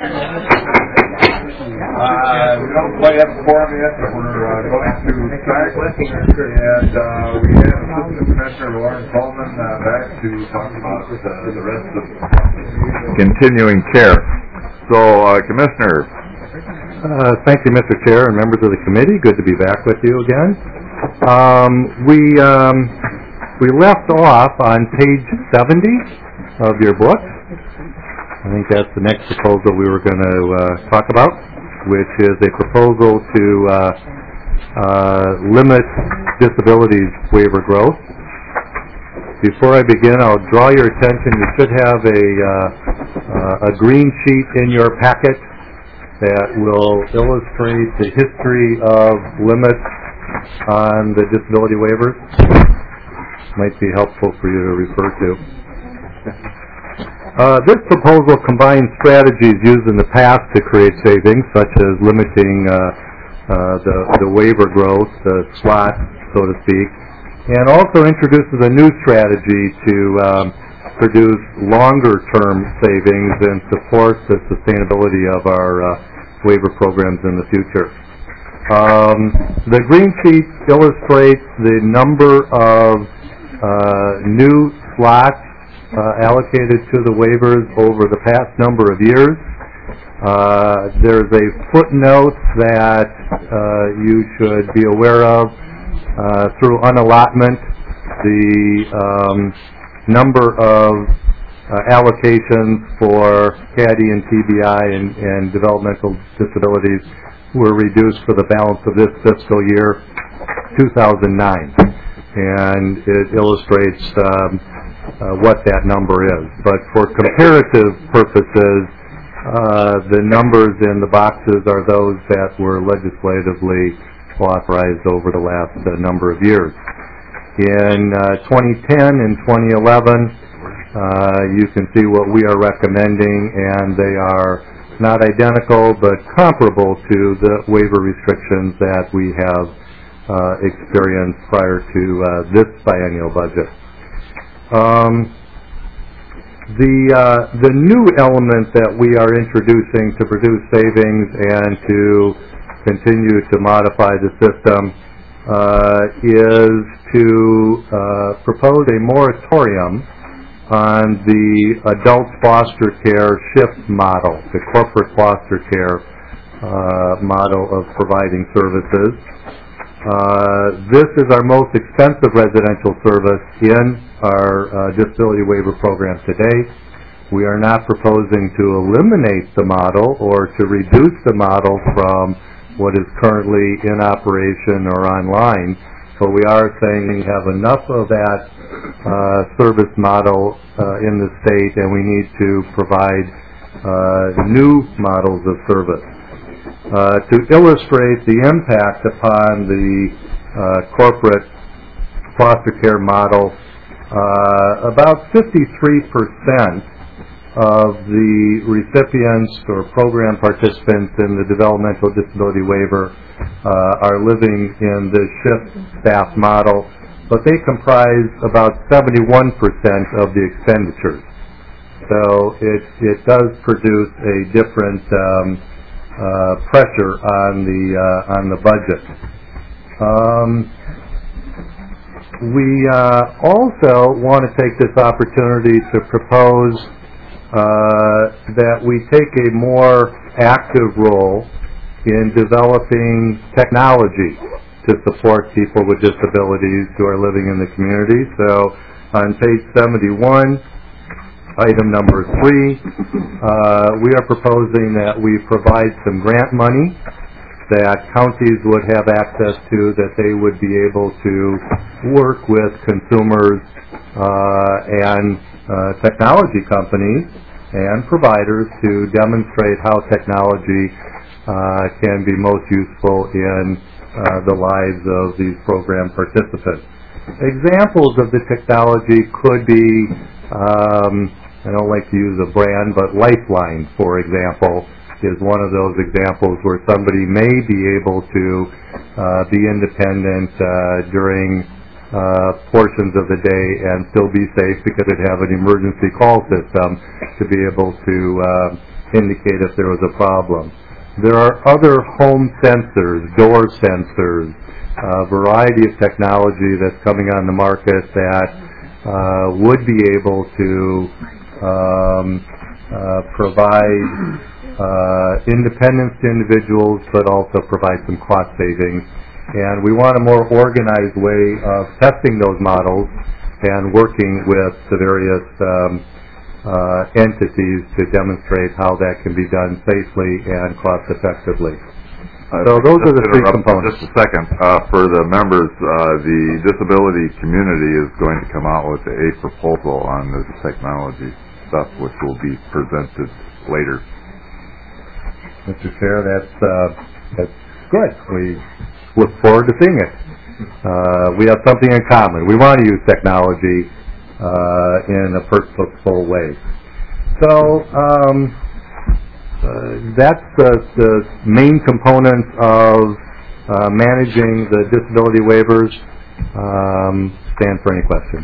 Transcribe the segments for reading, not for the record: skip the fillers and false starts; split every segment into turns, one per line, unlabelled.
We don't quite have a quorum yet, but we're going to start. And we have Assistant Commissioner Lauren Coleman back to talk about the rest of the continuing chair. So, Commissioner.
Thank you, Mr. Chair and members of the committee. Good to be back with you again. We left off on page 70 of your book. I think that's the next proposal we were going to talk about, which is a proposal to limit disabilities waiver growth. Before I begin, I'll draw your attention. You should have a green sheet in your packet that will illustrate the history of limits on the disability waivers. Might be helpful for you to refer to. This proposal combines strategies used in the past to create savings, such as limiting the waiver growth, the slot, so to speak, and also introduces a new strategy to produce longer-term savings and support the sustainability of our waiver programs in the future. The green sheet illustrates the number of new slots allocated to the waivers over the past number of years. There's a footnote that you should be aware of. Through unallotment, the number of allocations for CADI and TBI and developmental disabilities were reduced for the balance of this fiscal year, 2009. And it illustrates what that number is. But for comparative purposes, the numbers in the boxes are those that were legislatively authorized over the last number of years. In 2010 and 2011, you can see what we are recommending, and they are not identical but comparable to the waiver restrictions that we have experienced prior to this biennial budget. The new element that we are introducing to produce savings and to continue to modify the system is to propose a moratorium on the adult foster care shift model, the corporate foster care model of providing services. This is our most expensive residential service in our disability waiver program today. We are not proposing to eliminate the model or to reduce the model from what is currently in operation or online, but we are saying we have enough of that service model in the state, and we need to provide new models of service. To illustrate the impact upon the corporate foster care model, about 53% of the recipients or program participants in the developmental disability waiver are living in the shift staff model, but they comprise about 71% of the expenditures. So it does produce a different pressure on the budget. We also want to take this opportunity to propose that we take a more active role in developing technology to support people with disabilities who are living in the community. So on page 71, item number 3, we are proposing that we provide some grant money that counties would have access to, that they would be able to work with consumers and technology companies and providers to demonstrate how technology can be most useful in the lives of these program participants. Examples of the technology could be, I don't like to use a brand, but Lifeline, for example, is one of those examples where somebody may be able to be independent during portions of the day and still be safe because it have an emergency call system to be able to indicate if there was a problem. There are other home sensors, door sensors, a variety of technology that's coming on the market that would be able to provide independence to individuals, but also provide some cost savings. And we want a more organized way of testing those models and working with the various entities to demonstrate how that can be done safely and cost effectively. So those are the three components.
Just a second. For the members, the disability community is going to come out with a proposal on this technology stuff, which will be presented later.
Mr. Chair, that's good. We look forward to seeing it. We have something in common. We want to use technology in a purposeful way. So that's the main components of managing the disability waivers. Stand for any questions.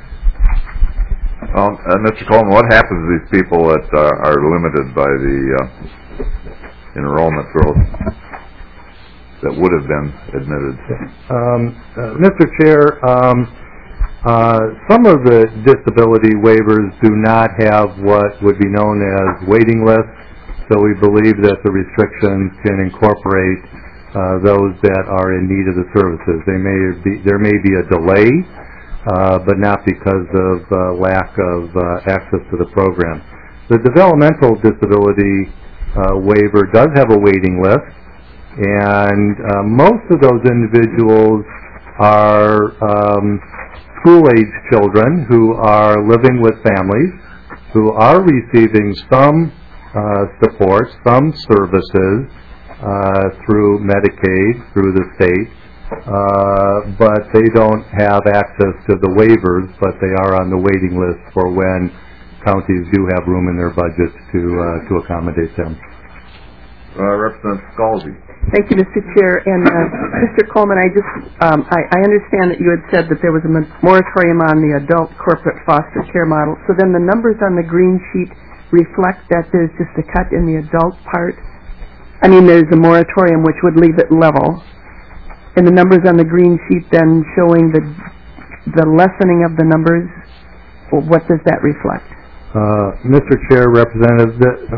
Mr. Coleman, what happens to these people that are limited by the enrollment growth that would have been admitted?
Mr. Chair, some of the disability waivers do not have what would be known as waiting lists, so we believe that the restrictions can incorporate those that are in need of the services. There may be a delay, but not because of lack of access to the program. The developmental disability waiver does have a waiting list, and most of those individuals are school-age children who are living with families, who are receiving some support, some services through Medicaid, through the state, but they don't have access to the waivers, but they are on the waiting list for when counties do have room in their budgets to accommodate them.
Representative Scalzi.
Thank you, Mr. Chair. And Mr. Coleman, I understand that you had said that there was a moratorium on the adult corporate foster care model. So then the numbers on the green sheet reflect that there's just a cut in the adult part. I mean, there's a moratorium which would leave it level. And the numbers on the green sheet then showing the lessening of the numbers, well, what does that reflect?
Mr. Chair, Representative,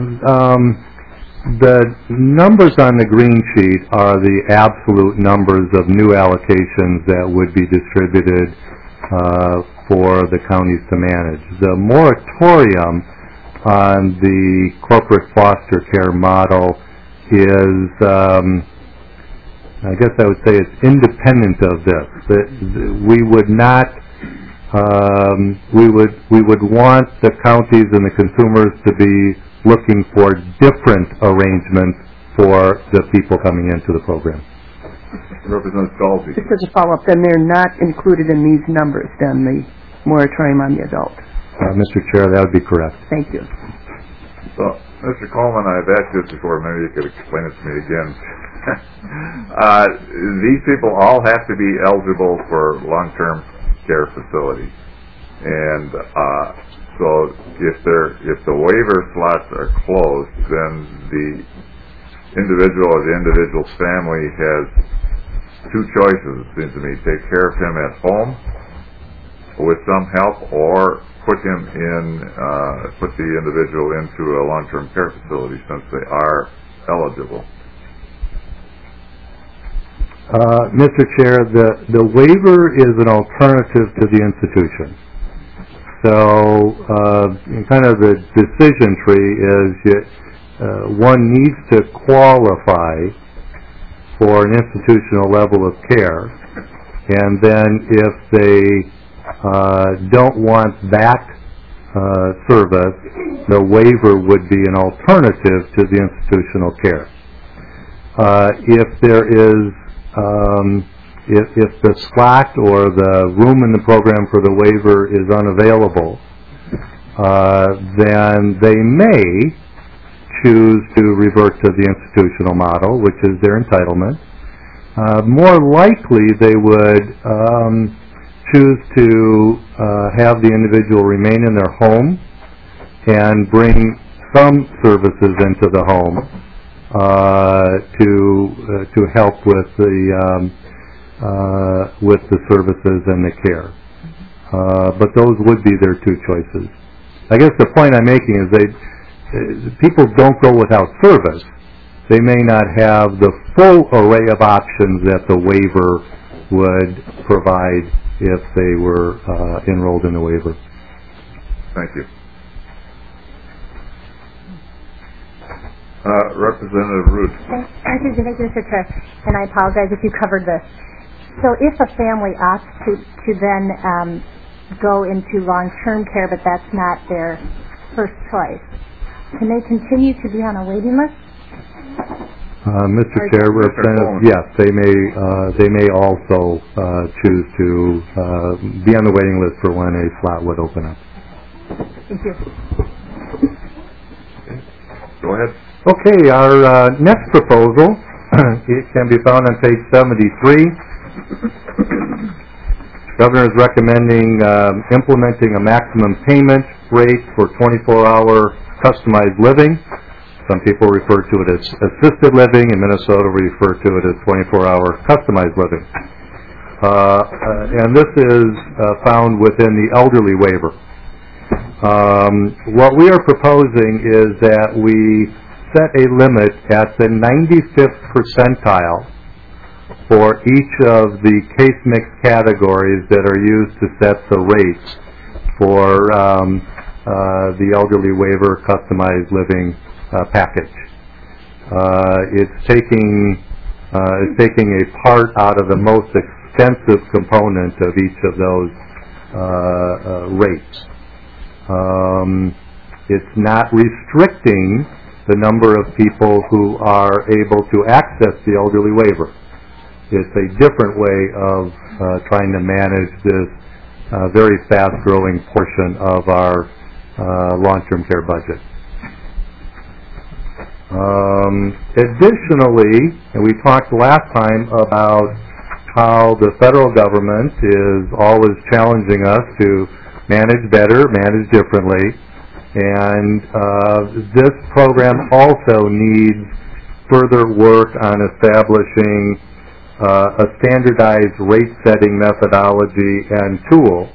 the numbers on the green sheet are the absolute numbers of new allocations that would be distributed for the counties to manage. The moratorium on the corporate foster care model is, I guess I would say it's independent of this. We would not, we would want the counties and the consumers to be looking for different arrangements for the people coming into the program.
Representative Scalzi.
Just as a follow-up, then they're not included in these numbers, then, the moratorium on the adult?
Mr. Chair, that would be correct.
Thank you.
So, Mr. Coleman, I've asked you this before. Maybe you could explain it to me again. These people all have to be eligible for long-term care facilities. And so if the waiver slots are closed, then the individual or the individual's family has two choices, it seems to me. Take care of him at home with some help, or put the individual into a long-term care facility since they are eligible.
Mr. Chair, the waiver is an alternative to the institution. So, kind of the decision tree is one needs to qualify for an institutional level of care, and then if they don't want that service, the waiver would be an alternative to the institutional care. If there is if the slot or the room in the program for the waiver is unavailable, then they may choose to revert to the institutional model, which is their entitlement. More likely, they would choose to have the individual remain in their home and bring some services into the home to help with the services and the care. But those would be their two choices. I guess the point I'm making is people don't go without service. They may not have the full array of options that the waiver would provide if they were enrolled in the waiver.
Thank you. Representative Root.
Thank you, Mr. Chair, and I apologize if you covered this. So if a family opts to then go into long-term care, but that's not their first choice, can they continue to be on a waiting list?
Mr. Chair, Representative, yes, they may also choose to be on the waiting list for when a slot would open up.
Thank you.
Go ahead.
Okay, our next proposal, it can be found on page 73. Governor is recommending implementing a maximum payment rate for 24-hour customized living. Some people refer to it as assisted living. In Minnesota, we refer to it as 24-hour customized living. And this is found within the elderly waiver. What we are proposing is that we set a limit at the 95th percentile for each of the case mix categories that are used to set the rates for the elderly waiver customized living package. It's taking a part out of the most extensive component of each of those rates. It's not restricting the number of people who are able to access the elderly waiver. It's a different way of trying to manage this very fast-growing portion of our long-term care budget. Additionally, and we talked last time about how the federal government is always challenging us to manage better, manage differently, and this program also needs further work on establishing a standardized rate-setting methodology and tool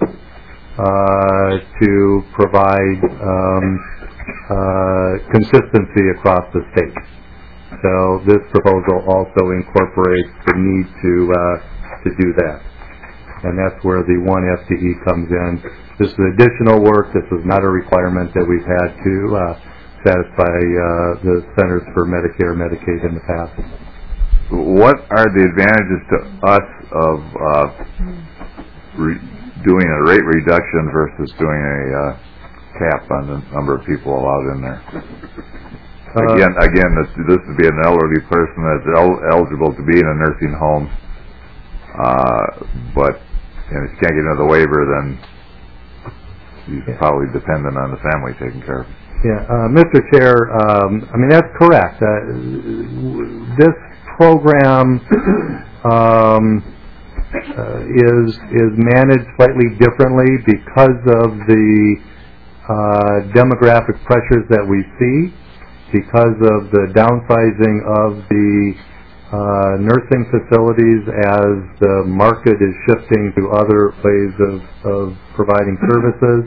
to provide consistency across the state. So this proposal also incorporates the need to do that. And that's where the 1 FTE comes in. This is additional work. This is not a requirement that we've had to satisfy the Centers for Medicare and Medicaid in the past.
What are the advantages to us of doing a rate reduction versus doing a cap on the number of people allowed in there? Again, this would be an elderly person that's eligible to be in a nursing home, but if you can't get into the waiver, then you're probably dependent on the family taking care of it.
Yeah, Mr. Chair, I mean, that's correct. This program is managed slightly differently because of the demographic pressures that we see, because of the downsizing of the nursing facilities as the market is shifting to other ways of providing services.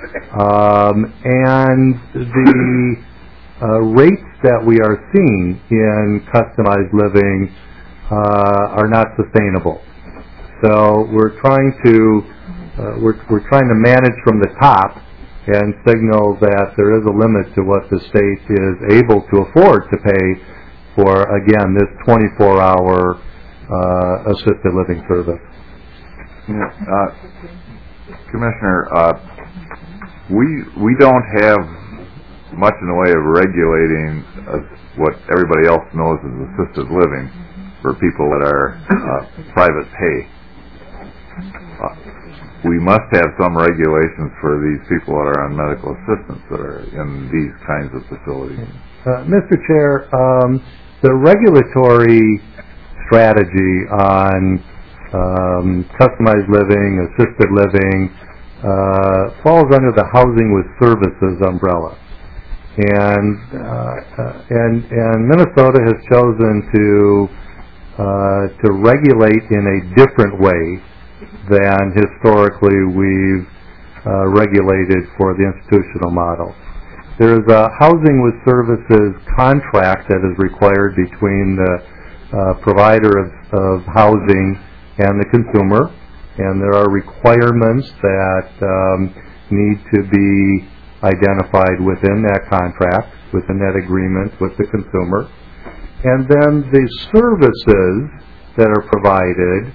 And the rates that we are seeing in customized living are not sustainable. So we're trying to manage from the top and signal that there is a limit to what the state is able to afford to pay for, again, this 24-hour assisted living service.
Commissioner, we don't have much in the way of regulating what everybody else knows as assisted living for people that are private pay. We must have some regulations for these people that are on medical assistance that are in these kinds of facilities.
Mr. Chair, the regulatory strategy on customized living, assisted living, falls under the Housing with Services umbrella. and Minnesota has chosen to regulate in a different way than historically we've regulated for the institutional model. There's a housing with services contract that is required between the provider of housing and the consumer, and there are requirements that need to be identified within that contract, within that agreement with the consumer. And then the services that are provided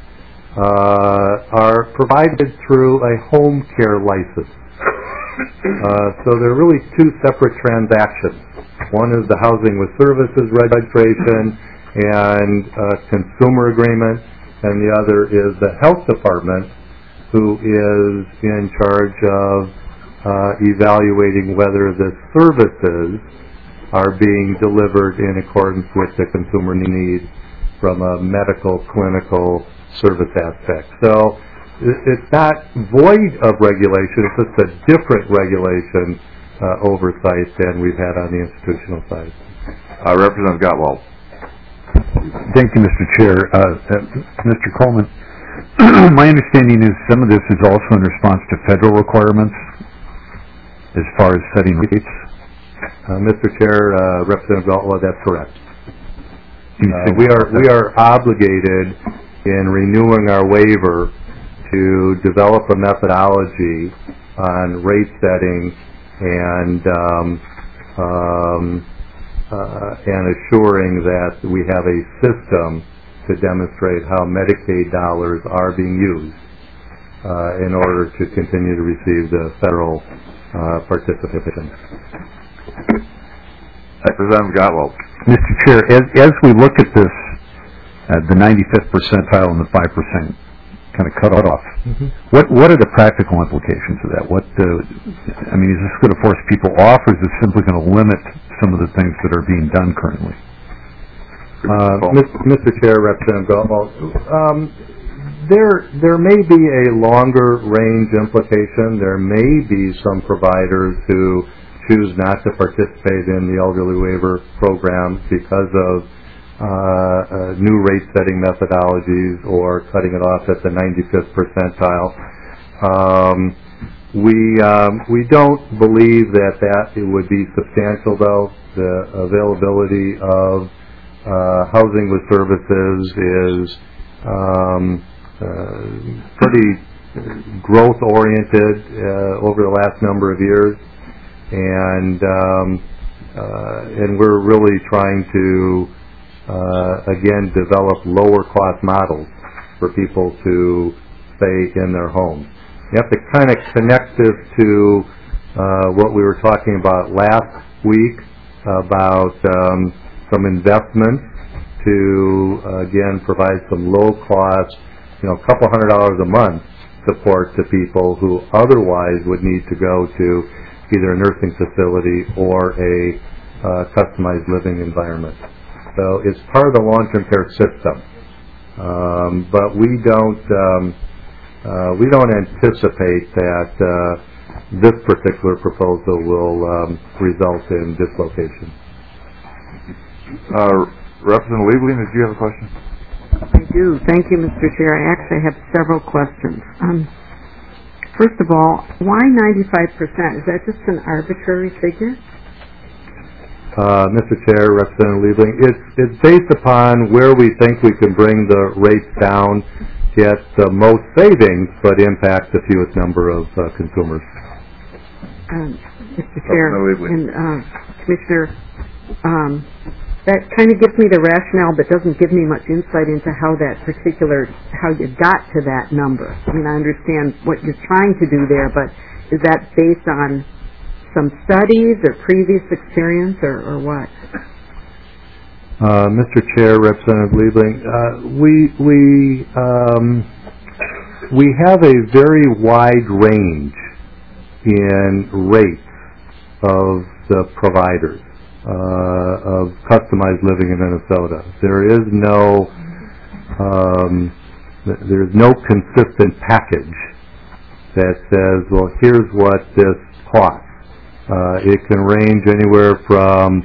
through a home care license. So they're really two separate transactions. One is the housing with services registration and consumer agreement, and the other is the health department, who is in charge of evaluating whether the services are being delivered in accordance with the consumer needs from a medical, clinical service aspect. So it's not void of regulation, it's just a different regulation oversight than we've had on the institutional side.
Representative Gottwald.
Thank you, Mr. Chair. Mr. Coleman, my understanding is some of this is also in response to federal requirements as far as setting rates.
Mr. Chair, Representative Gottwald, that's correct. We are obligated in renewing our waiver to develop a methodology on rate setting and assuring that we have a system to demonstrate how Medicaid dollars are being used in order to continue to receive the federal participation.
Representative Gottwald.
Mr. Chair, as we look at this, the 95th percentile and the 5% kind of cut off, what are the practical implications of that? I mean, is this going to force people off, or is this simply going to limit some of the things that are being done currently?
Mr. Chair, Representative Gottwald, there may be a longer range implication. There may be some providers who choose not to participate in the elderly waiver program because of new rate setting methodologies or cutting it off at the 95th percentile. We don't believe that it would be substantial, though. The availability of housing with services is pretty growth oriented over the last number of years, and we're really trying to again develop lower cost models for people to stay in their homes. You have to kind of connect this to what we were talking about last week about some investments to again provide some low cost, a couple $100 a month support to people who otherwise would need to go to either a nursing facility or a customized living environment. So it's part of the long-term care system, but we don't anticipate that this particular proposal will result in dislocation.
Representative Liebling, did you have a question?
I do. Thank you, Mr. Chair. I actually have several questions. First of all, why 95%? Is that just an arbitrary figure?
Mr. Chair, Representative Liebling, it's based upon where we think we can bring the rates down, get the most savings, but impact the fewest number of consumers.
Mr. Chair and Commissioner, that kind of gives me the rationale, but doesn't give me much insight into how you got to that number. I mean, I understand what you're trying to do there, but is that based on some studies or previous experience or what?
Mr. Chair, Representative Liebling, we have a very wide range in rates of the providers of customized living in Minnesota. There's no consistent package that says, well, here's what this costs. It can range anywhere from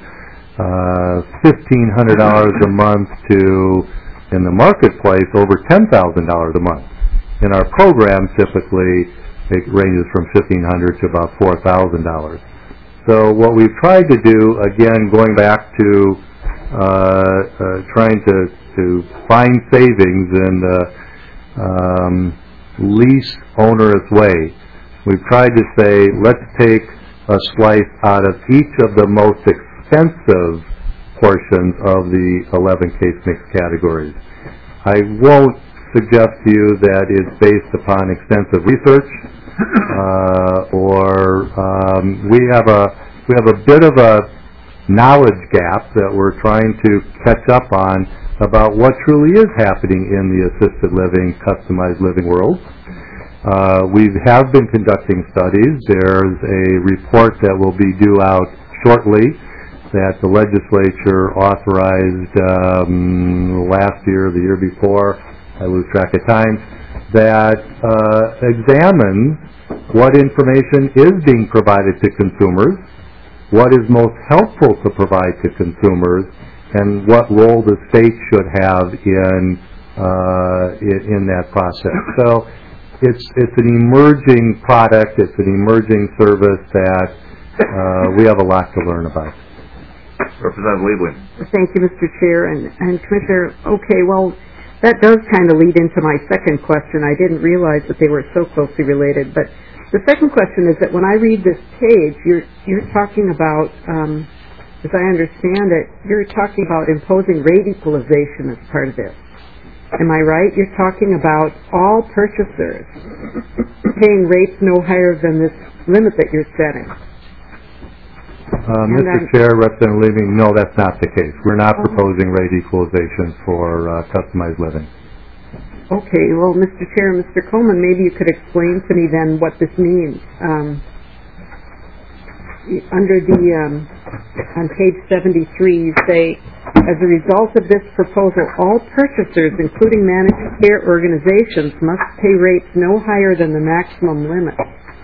$1,500 a month to, in the marketplace, over $10,000 a month. In our program, typically, it ranges from $1,500 to about $4,000. So what we've tried to do, again, going back to trying to find savings in the least onerous way, we've tried to say, let's take a slice out of each of the most expensive portions of the 11 case mix categories. I won't suggest to you that it's based upon extensive research, we have a bit of a knowledge gap that we're trying to catch up on about what truly is happening in the assisted living, customized living world. We have been conducting studies. There's a report that will be due out shortly that the legislature authorized last year, the year before, I lose track of time, that examines what information is being provided to consumers, what is most helpful to provide to consumers, and what role the state should have in that process. So it's an emerging product, it's an emerging service that we have a lot to learn about.
Representative Liebling.
Thank you, Mr. Chair. And Commissioner, okay, well, that does kind of lead into my second question. I didn't realize that they were so closely related. But the second question is that when I read this page, you're talking about, as I understand it, you're talking about imposing rate equalization as part of this. Am I right? You're talking about all purchasers paying rates no higher than this limit that you're setting.
Mr. Chair, Representative Liebling, no, that's not the case. We're not proposing rate equalization for customized living.
Okay, well, Mr. Chair, Mr. Coleman, maybe you could explain to me then what this means. Under the, on page 73, you say, as a result of this proposal, all purchasers, including managed care organizations, must pay rates no higher than the maximum limit.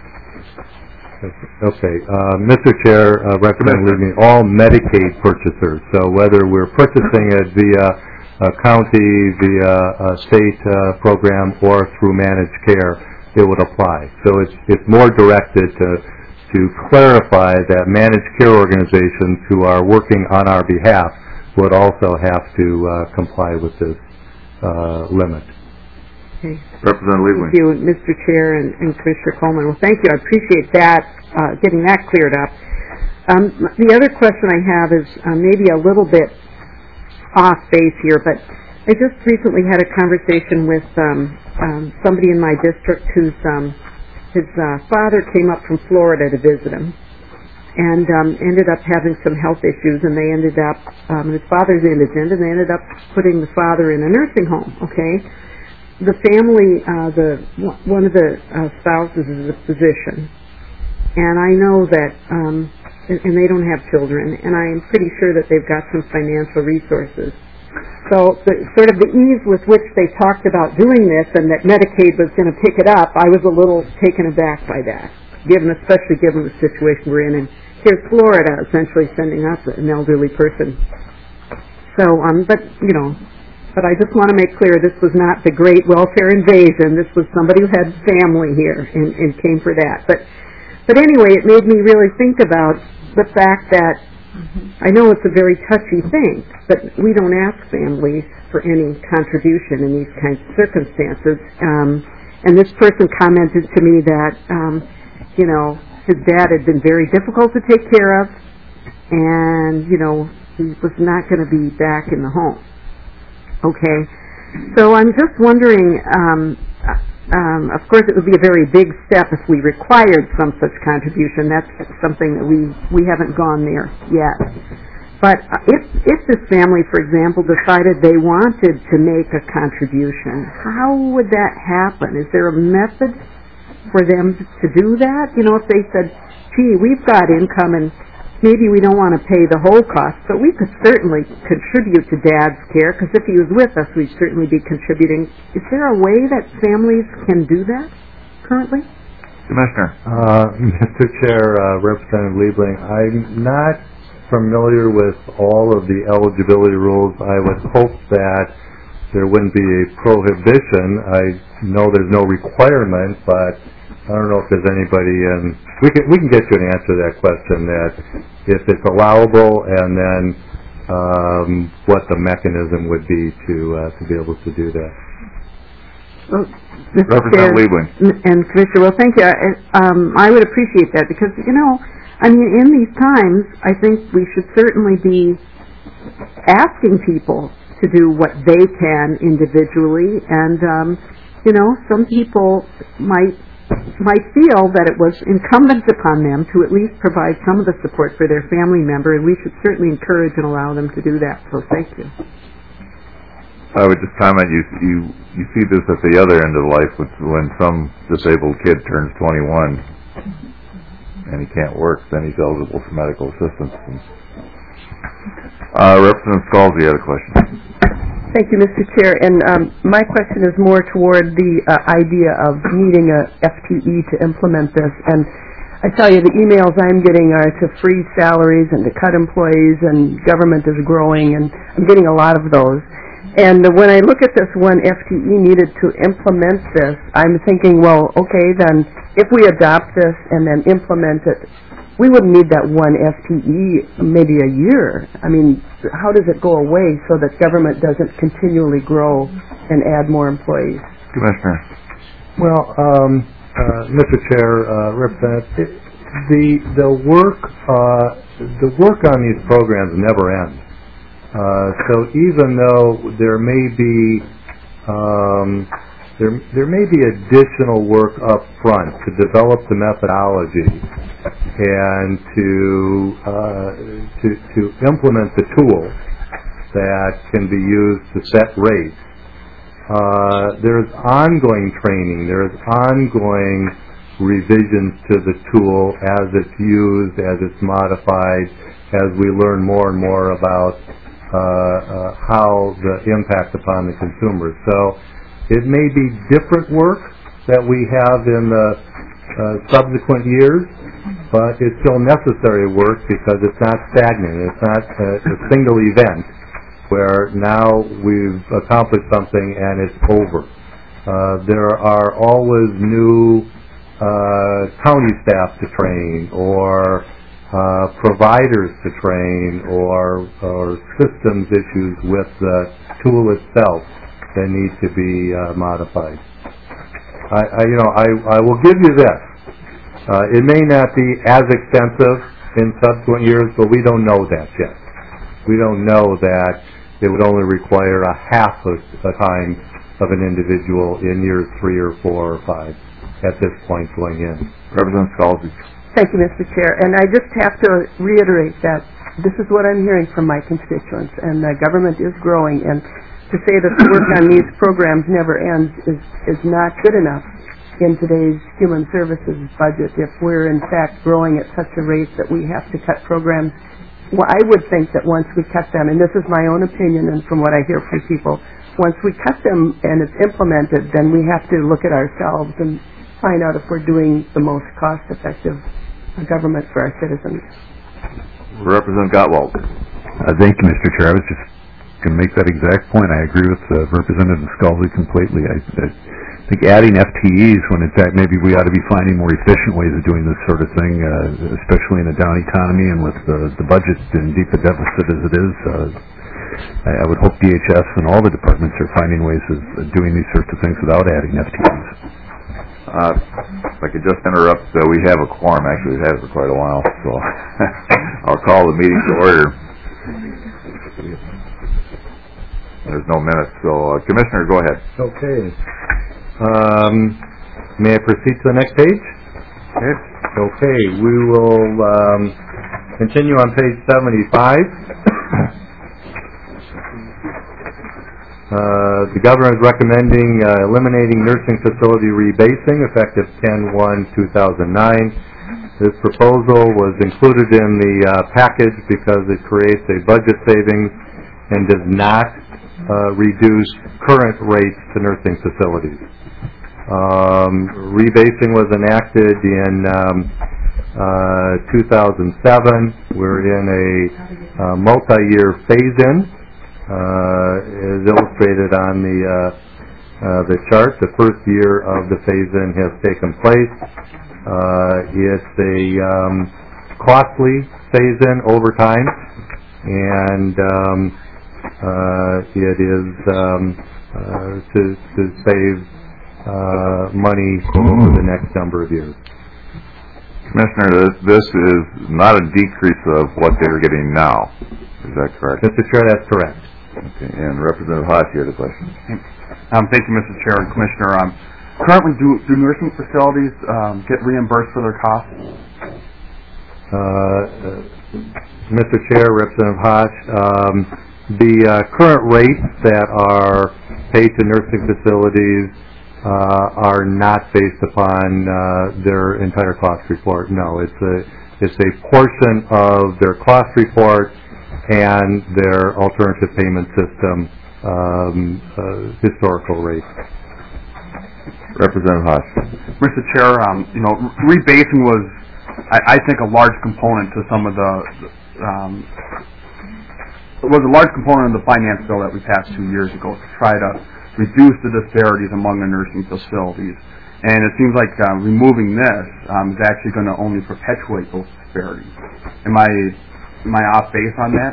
Okay, Mr. Chair, Representative Liebling, all Medicaid purchasers, so whether we're purchasing it via a county, via a state program, or through managed care, it would apply. So it's more directed to clarify that managed care organizations who are working on our behalf would also have to comply with this limit.
Okay.
Representative Liebling.
Thank you, Mr. Chair and Commissioner Coleman. Well, thank you. I appreciate that, getting that cleared up. The other question I have is maybe a little bit off base here, but I just recently had a conversation with somebody in my district whose his father came up from Florida to visit him and ended up having some health issues, and they ended up, his father's indigent, and they ended up putting the father in a nursing home, okay? The family, one of the spouses is a physician, and I know that, and they don't have children, and I am pretty sure that they've got some financial resources. So sort of the ease with which they talked about doing this and that Medicaid was going to pick it up, I was a little taken aback by that, especially given the situation we're in. And here's Florida essentially sending us an elderly person. So, but I just want to make clear this was not the great welfare invasion. This was somebody who had family here and came for that. But anyway, it made me really think about the fact that I know it's a very touchy thing, but we don't ask families for any contribution in these kinds of circumstances. And this person commented to me that, his dad had been very difficult to take care of, and, he was not going to be back in the home. Okay, so I'm just wondering, of course it would be a very big step if we required some such contribution. That's something that we haven't gone there yet. But if this family, for example, decided they wanted to make a contribution, how would that happen? Is there a method for them to do that? If they said, gee, we've got income and maybe we don't want to pay the whole cost, but we could certainly contribute to Dad's care, because if he was with us, we'd certainly be contributing. Is there a way that families can do that currently?
Commissioner.
Mr. Chair, Representative Liebling, I'm not familiar with all of the eligibility rules. I would hope that there wouldn't be a prohibition. I know there's no requirement, but I don't know if there's anybody in. We can get you an answer to that question. That if it's allowable, and then what the mechanism would be to be able to do that.
Well, Mr.
Representative
Chair
Liebling.
and Commissioner, well, thank you. I would appreciate that because, I mean, in these times, I think we should certainly be asking people to do what they can individually, and, some people might feel that it was incumbent upon them to at least provide some of the support for their family member, and we should certainly encourage and allow them to do that. So thank you.
I would just comment, you see this at the other end of life when some disabled kid turns 21 and he can't work, then he's eligible for medical assistance. Representative Scalzi had a question.
Thank you, Mr. Chair. And my question is more toward the idea of needing a FTE to implement this. And I tell you, the emails I'm getting are to freeze salaries and to cut employees, and government is growing, and I'm getting a lot of those. And when I look at this one FTE needed to implement this, I'm thinking, well, okay, then if we adopt this and then implement it, we wouldn't need that one FTE maybe a year. I mean, how does it go away so that government doesn't continually grow and add more employees?
Commissioner.
Well, Mr. Chair, Representative, the work on these programs never ends. So even though there may be additional work up front to develop the methodology and to implement the tools that can be used to set rates, there's ongoing training, there's ongoing revisions to the tool as it's used, as it's modified, as we learn more and more about how the impact upon the consumer. So it may be different work that we have in the subsequent years, but it's still necessary work because it's not stagnant. It's not a single event where now we've accomplished something and it's over. There are always new county staff to train, or providers to train, or systems issues with the tool itself that need to be modified. I will give you this. It may not be as extensive in subsequent years, but we don't know that yet. We don't know that it would only require a half of the time of an individual in years 3 or 4 or 5 at this point going in.
Representative Scalzi.
Thank you, Mr. Chair. And I just have to reiterate that this is what I'm hearing from my constituents, and the government is growing, and to say that the work on these programs never ends is not good enough in today's human services budget. If we're in fact growing at such a rate that we have to cut programs, well, I would think that once we cut them, and this is my own opinion and from what I hear from people, once we cut them and it's implemented, then we have to look at ourselves and find out if we're doing the most cost-effective government for our citizens.
Representative Gottwald.
Thank you, Mr. Chair. I was just going to make that exact point. I agree with Representative Scalzi completely. I think adding FTEs when in fact maybe we ought to be finding more efficient ways of doing this sort of thing, especially in a down economy and with the budget in deep a deficit as it is. I would hope DHS and all the departments are finding ways of doing these sorts of things without adding FTEs.
If I could just interrupt, we have a quorum. Actually, we've had it for quite a while, so I'll call the meeting to order. There's no minutes, so Commissioner, go ahead.
Okay. May I proceed to the next page? Okay. We will continue on page 75. The governor is recommending eliminating nursing facility rebasing effective 10/1/2009. This proposal was included in the package because it creates a budget savings and does not reduce current rates to nursing facilities. Rebasing was enacted in 2007. We're in a multi-year phase-in, as illustrated on the chart. The first year of the phase-in has taken place. It's a costly phase-in over time, and it is to save money over the next number of years.
Commissioner, this is not a decrease of what they're getting now. Is that correct?
Mr. Chair, that's correct.
Okay. And Representative Hodge, you had a question.
Thank you, Mr. Chair and Commissioner. Currently, do nursing facilities get reimbursed for their costs?
Mr. Chair, Representative Hodge, the current rates that are paid to nursing facilities are not based upon their entire cost report. No, it's a portion of their cost report and their alternative payment system historical rates.
Representative Hodge.
Mr. Chair, rebasing was, I think, a large component to some of it was a large component of the finance bill that we passed 2 years ago to try to reduce the disparities among the nursing facilities. And it seems like removing this is actually going to only perpetuate those disparities. Am I off base on that?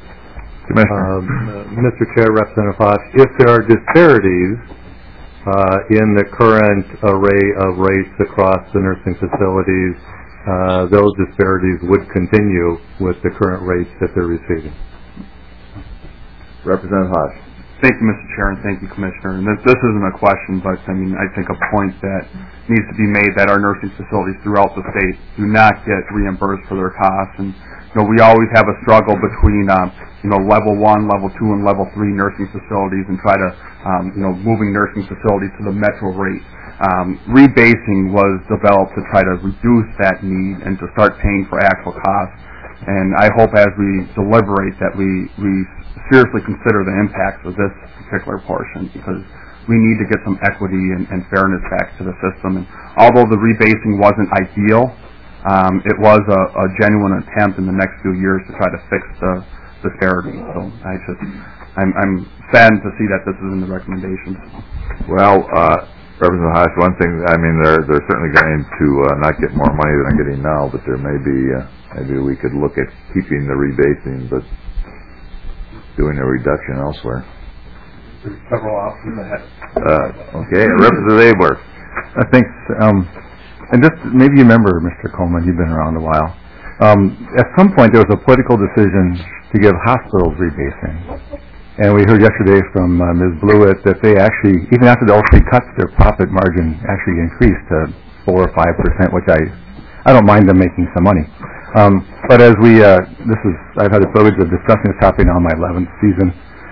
Mr. Chair, Representative Hodge, if there are disparities in the current array of rates across the nursing facilities, those disparities would continue with the current rates that they're receiving.
Representative Hodge.
Thank you, Mr. Chair, and thank you, Commissioner. And this isn't a question, but I think a point that needs to be made that our nursing facilities throughout the state do not get reimbursed for their costs. And we always have a struggle between level 1, level 2, and level 3 nursing facilities, and try to moving nursing facilities to the metro rate. Rebasing was developed to try to reduce that need and to start paying for actual costs. And I hope as we deliberate that we seriously consider the impacts of this particular portion, because we need to get some equity and fairness back to the system. And although the rebasing wasn't ideal, it was a genuine attempt in the next few years to try to fix the disparity. So I'm saddened to see that this is in the recommendations.
Well, Representative Hodge, one thing, they're certainly going to not get more money than they're getting now, but there may be, maybe we could look at keeping the rebasing, but doing a reduction elsewhere.
There's several options ahead.
Okay, Representative Abler.
Thanks. And just maybe you remember, Mr. Coleman, you've been around a while. At some point, there was a political decision to give hospitals rebasing. And we heard yesterday from Ms. Blewett that they actually, even after the all-three cuts, their profit margin actually increased to 4 or 5%, which I don't mind them making some money. But as I've had the privilege of discussing this topic now in my 11th season,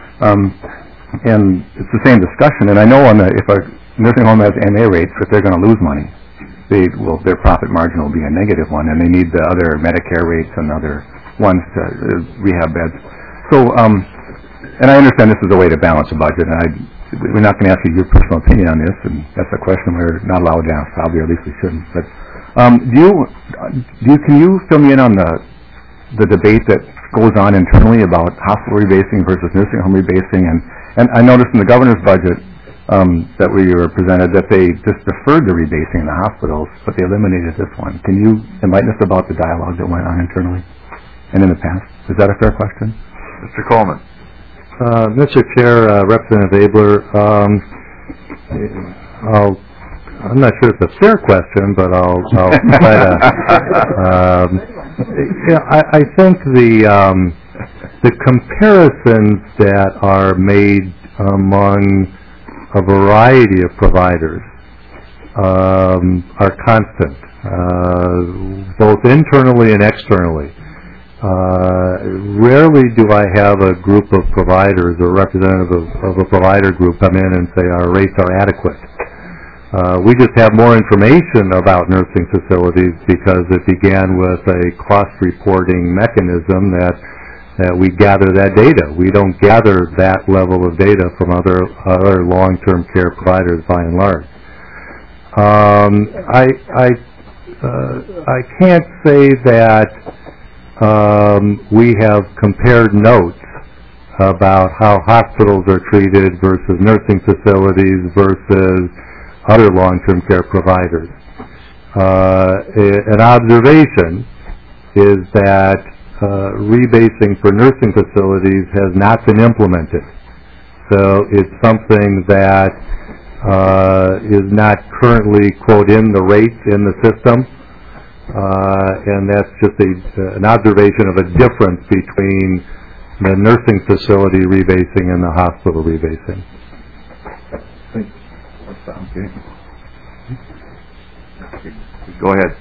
and it's the same discussion. And I know if a nursing home has MA rates, if they're going to lose money, their profit margin will be a negative one, and they need the other Medicare rates and other ones to rehab beds. So, and I understand this is a way to balance a budget, and we're not going to ask you your personal opinion on this, and that's a question we're not allowed to ask, probably, or at least we shouldn't. But can you fill me in on the debate that goes on internally about hospital rebasing versus nursing home rebasing? And I noticed in the governor's budget that we were presented that they just deferred the rebasing in the hospitals, but they eliminated this one. Can you enlighten us about the dialogue that went on internally and in the past? Is that a fair question?
Mr. Coleman.
Mr. Chair, Representative Abler, I'm not sure it's a fair question, but I'll try to. I think the comparisons that are made among a variety of providers are constant, both internally and externally. Rarely do I have a group of providers or representative of a provider group come in and say our rates are adequate. We just have more information about nursing facilities because it began with a cost reporting mechanism that we gather that data. We don't gather that level of data from other long-term care providers by and large. I can't say that we have compared notes about how hospitals are treated versus nursing facilities versus other long-term care providers. An observation is that rebasing for nursing facilities has not been implemented. So it's something that is not currently, quote, in the rates in the system. And that's just an observation of a difference between the nursing facility rebasing and the hospital rebasing.
Okay. Go ahead.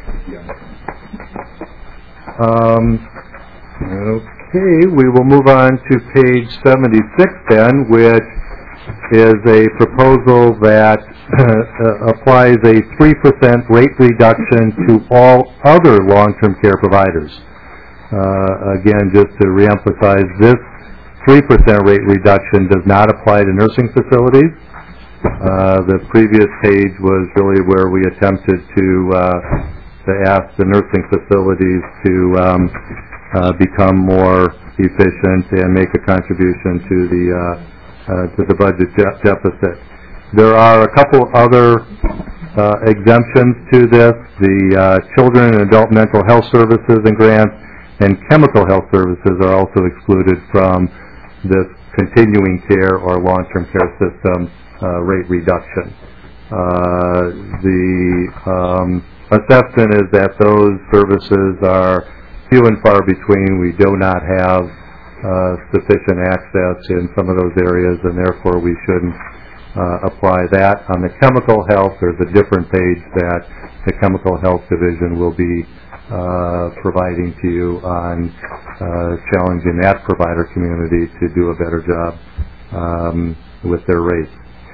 Okay, we will move on to page 76 then, which is a proposal that applies a 3% rate reduction to all other long-term care providers. Again, just to reemphasize, this 3% rate reduction does not apply to nursing facilities. The previous page was really where we attempted to ask the nursing facilities to become more efficient and make a contribution to the budget deficit. There are a couple other exemptions to this. The children and adult mental health services and grants and chemical health services are also excluded from this continuing care or long-term care system rate reduction. The assessment is that those services are few and far between. We do not have sufficient access in some of those areas, and therefore we shouldn't apply that. On the chemical health, there's a different page that the Chemical Health Division will be providing to you on challenging that provider community to do a better job with their rates.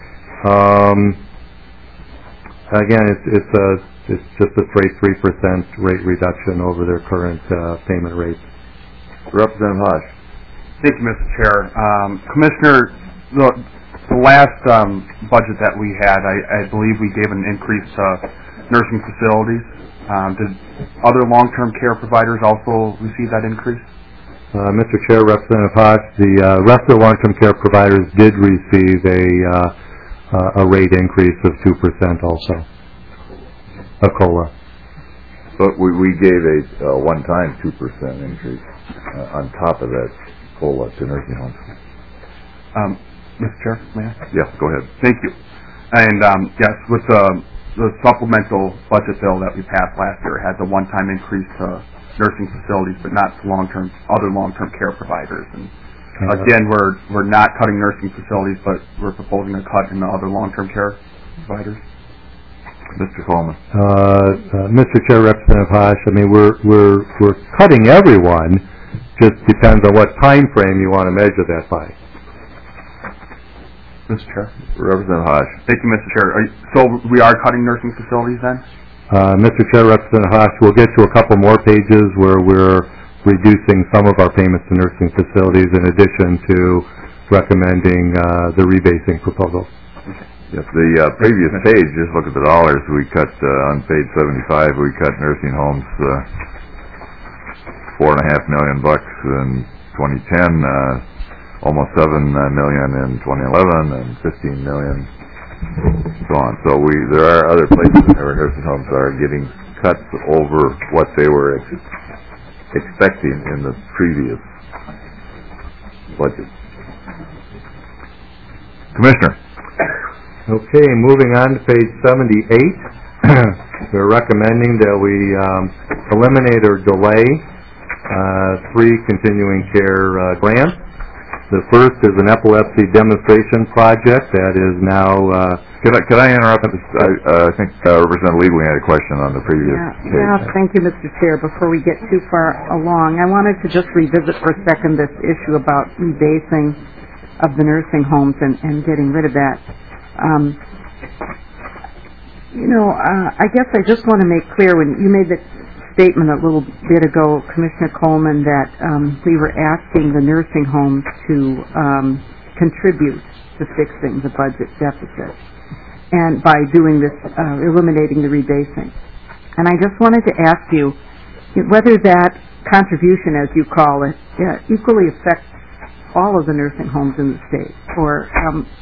Again, it's just a straight 3% rate reduction over their current payment rates.
Representative Hodge.
Thank you, Mr. Chair. Commissioner, the last budget that we had, I believe we gave an increase to nursing facilities. Did other long-term care providers also receive that increase?
Mr. Chair, Representative Hodge, the rest of the long-term care providers did receive a rate increase of 2% also, a COLA.
But we gave a one-time 2% increase on top of that COLA to nursing homes.
Mr. Chair, may I?
Yeah, go ahead.
Thank you. And yes, with the supplemental budget bill that we passed last year, it had the one-time increase to nursing facilities, but not to other long-term care providers. And again, we're not cutting nursing facilities, but we're proposing a cut in the other long-term care providers.
Mr. Coleman.
Mr. Chair, Representative Hodge, I mean we're cutting everyone. Just depends on what time frame you want to measure that by.
Mr. Chair.
Representative Hodge.
Thank you, Mr. Chair. So we are cutting nursing facilities then?
Mr. Chair, Representative Hodge, we'll get to a couple more pages where we're reducing some of our payments to nursing facilities in addition to recommending the rebasing proposal.
Yes, the previous page, just look at the dollars. We cut, on page 75, we cut nursing homes $4.5 million in 2010, almost $7 million in 2011, and $15 million, so on. So there are other places where nursing homes are getting cuts over what they were expecting in the previous budget. Commissioner.
Okay, moving on to page 78. We're recommending that we eliminate or delay 3 continuing care grants. The first is an epilepsy demonstration project that is now...
Could I interrupt? I think Representative Liebling had a question on the previous page.
Yeah, thank you, Mr. Chair. Before we get too far along, I wanted to just revisit for a second this issue about rebasing of the nursing homes and getting rid of that. I guess I just want to make clear, when you made the statement a little bit ago, Commissioner Coleman, that we were asking the nursing homes to contribute to fixing the budget deficit. and by doing this, eliminating the rebasing. And I just wanted to ask you whether that contribution, as you call it, equally affects all of the nursing homes in the state, or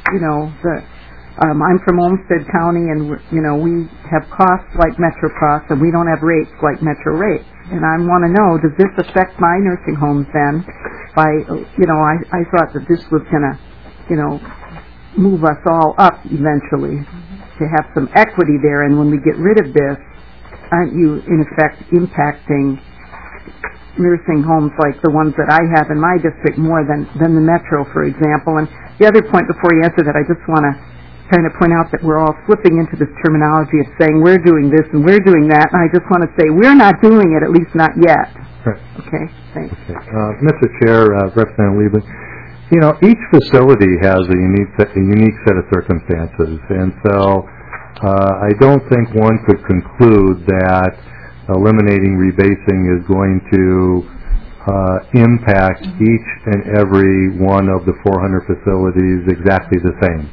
I'm from Olmsted County, and we have costs like Metro costs, and we don't have rates like Metro rates. And I want to know, does this affect my nursing homes then? By I thought that this was going to move us all up eventually to have some equity there, and when we get rid of this, aren't you in effect impacting nursing homes like the ones that I have in my district more than the Metro, for example? And the other point before you answer that, I just want to kind of point out that we're all slipping into this terminology of saying we're doing this and we're doing that, and I just want to say we're not doing it, at least not yet.
Right.
Okay, thanks.
Okay. Mr. Chair, Representative Liebling, each facility has a unique set of circumstances, and so I don't think one could conclude that eliminating rebasing is going to impact each and every one of the 400 facilities exactly the same.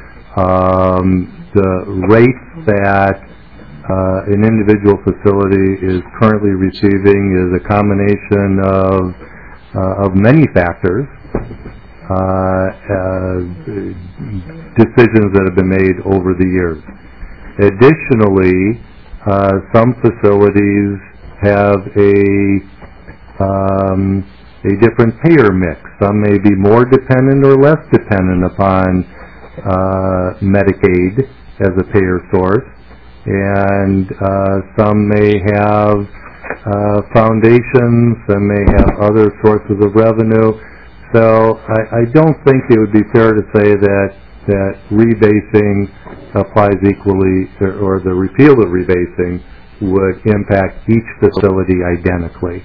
The rate that an individual facility is currently receiving is a combination of many factors, decisions that have been made over the years. Additionally, some facilities have a different payer mix. Some may be more dependent or less dependent upon Medicaid as a payer source, and some may have foundations, some may have other sources of revenue. So I don't think it would be fair to say that rebasing applies equally, or the repeal of rebasing would impact each facility identically.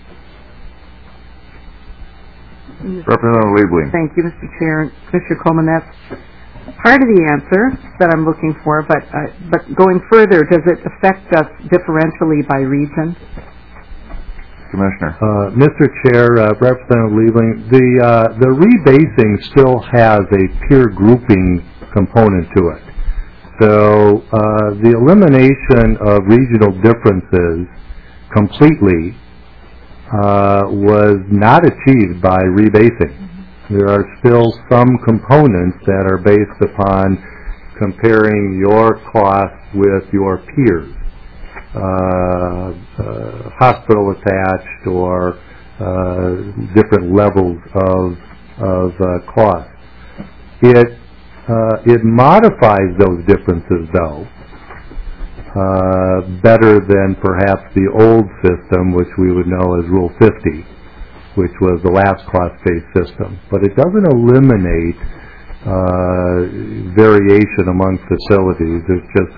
Representative Liebling.
Thank you, Mr. Chair. Commissioner Coleman, that's part of the answer that I'm looking for, but going further, does it affect us differentially by region?
Commissioner.
Mr. Chair, Representative Liebling, the rebasing still has a peer grouping component to it. So the elimination of regional differences completely was not achieved by rebasing. There are still some components that are based upon comparing your costs with your peers, hospital attached or different levels of cost. It modifies those differences, though, better than perhaps the old system, which we would know as Rule 50, which was the last cost-based system. But it doesn't eliminate variation among facilities. It's just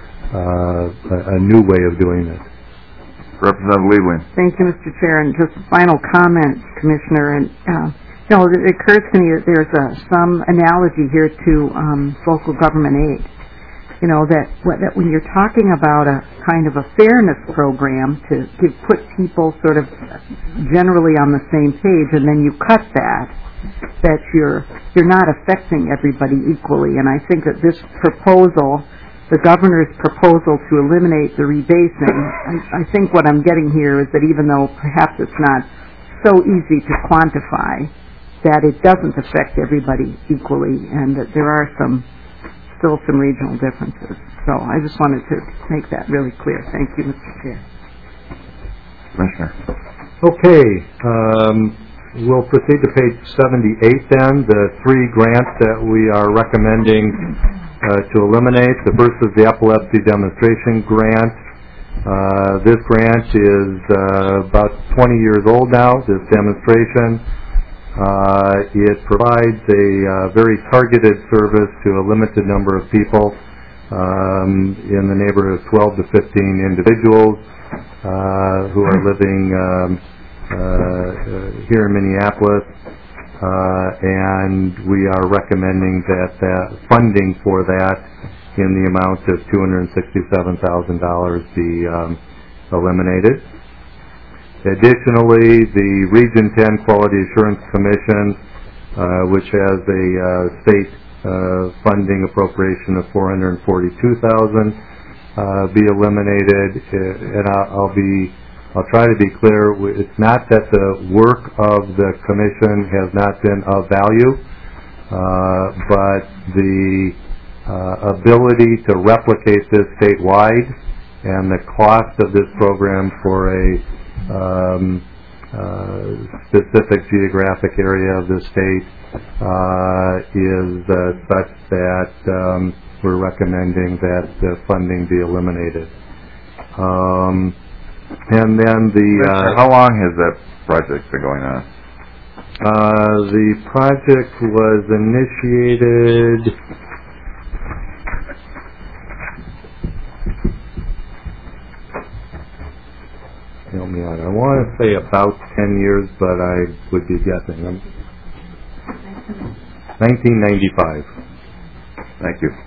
a new way of doing it.
Representative Liebling.
Thank you, Mr. Chair. And just a final comment, Commissioner. And it occurs to me that there's some analogy here to local government aid. That when you're talking about a kind of a fairness program to put people sort of generally on the same page, and then you cut that you're not affecting everybody equally. And I think that this proposal, the governor's proposal to eliminate the rebasing, I think what I'm getting here is that even though perhaps it's not so easy to quantify, that it doesn't affect everybody equally, and that there are still some regional differences. So I just wanted to make that really clear. Thank you, Mr. Chair.
Commissioner.
Okay, we'll proceed to page 78 then, the three grants that we are recommending to eliminate. The first is the epilepsy demonstration grant. This grant is about 20 years old now, this demonstration. It provides a very targeted service to a limited number of people, in the neighborhood of 12 to 15 individuals who are living here in Minneapolis, and we are recommending that funding for that in the amount of $267,000 be eliminated. Additionally, the Region 10 Quality Assurance Commission, which has a state funding appropriation of $442,000 be eliminated. And I'll try to be clear. It's not that the work of the commission has not been of value, but the ability to replicate this statewide and the cost of this program for a specific geographic area of the state is such that we're recommending that the funding be eliminated. And then
how long has that project been going on?
The project was initiated help me out. I want to say about 10 years, but I would be guessing. 1995.
Thank you.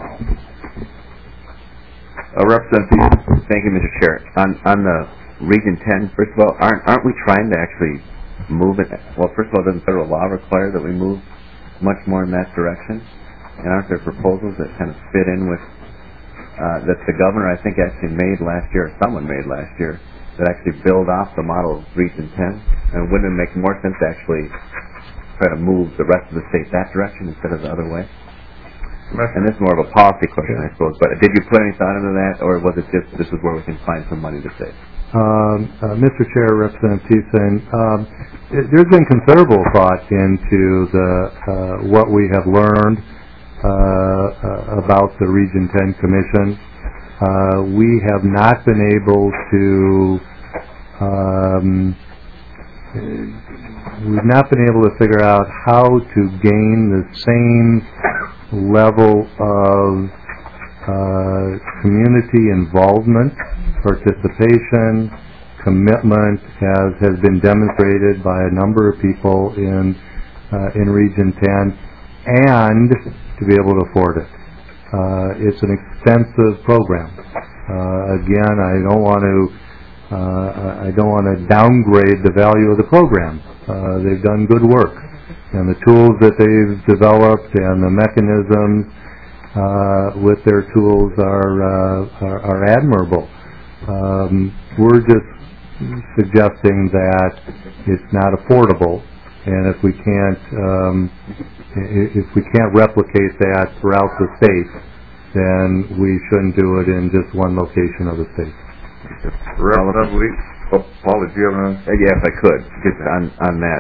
Representative.
Thank you, Mr. Chair. On the Region 10, first of all, aren't we trying to actually move it? Well, first of all, doesn't federal law require that we move much more in that direction? And aren't there proposals that kind of fit in with that the governor, I think, actually made last year, or someone made last year, that actually build off the model of Region 10? And wouldn't it make more sense to actually try to move the rest of the state that direction instead of the other way? And this is more of a policy question, I suppose. But did you put any thought into that, or was it just this is where we can find some money to save?
Mr. Chair, Representative Thiessen, there's been considerable thought into what we have learned about the Region 10 Commission. We have not been able to figure out how to gain the same level of community involvement, participation, commitment as has been demonstrated by a number of people in Region 10, and to be able to afford it. It's an extensive program. Again, I don't want to downgrade the value of the program. They've done good work, and the tools that they've developed and the mechanisms with their tools are admirable. We're just suggesting that it's not affordable, and if we can't replicate that throughout the state, then we shouldn't do it in just one location of the state.
Paul, did you have an answer?
Yeah, if I could, just on that.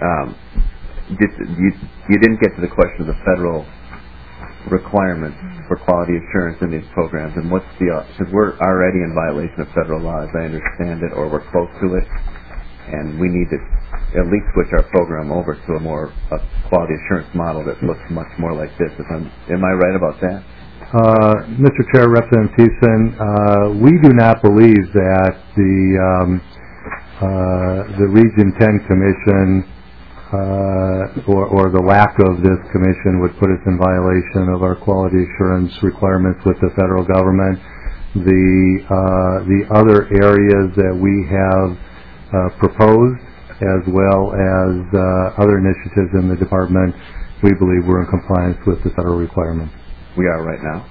You didn't get to the question of the federal requirements for quality assurance in these programs, and what's because we're already in violation of federal law, as I understand it, or we're close to it, and we need to at least switch our program over to a quality assurance model that looks much more like this. Am I right about that?
Mr. Chair, Representative Thiessen, we do not believe that the Region 10 Commission or the lack of this commission would put us in violation of our quality assurance requirements with the federal government. The other areas that we have proposed, as well as other initiatives in the department, we believe we're in compliance with the federal requirements.
We are right now.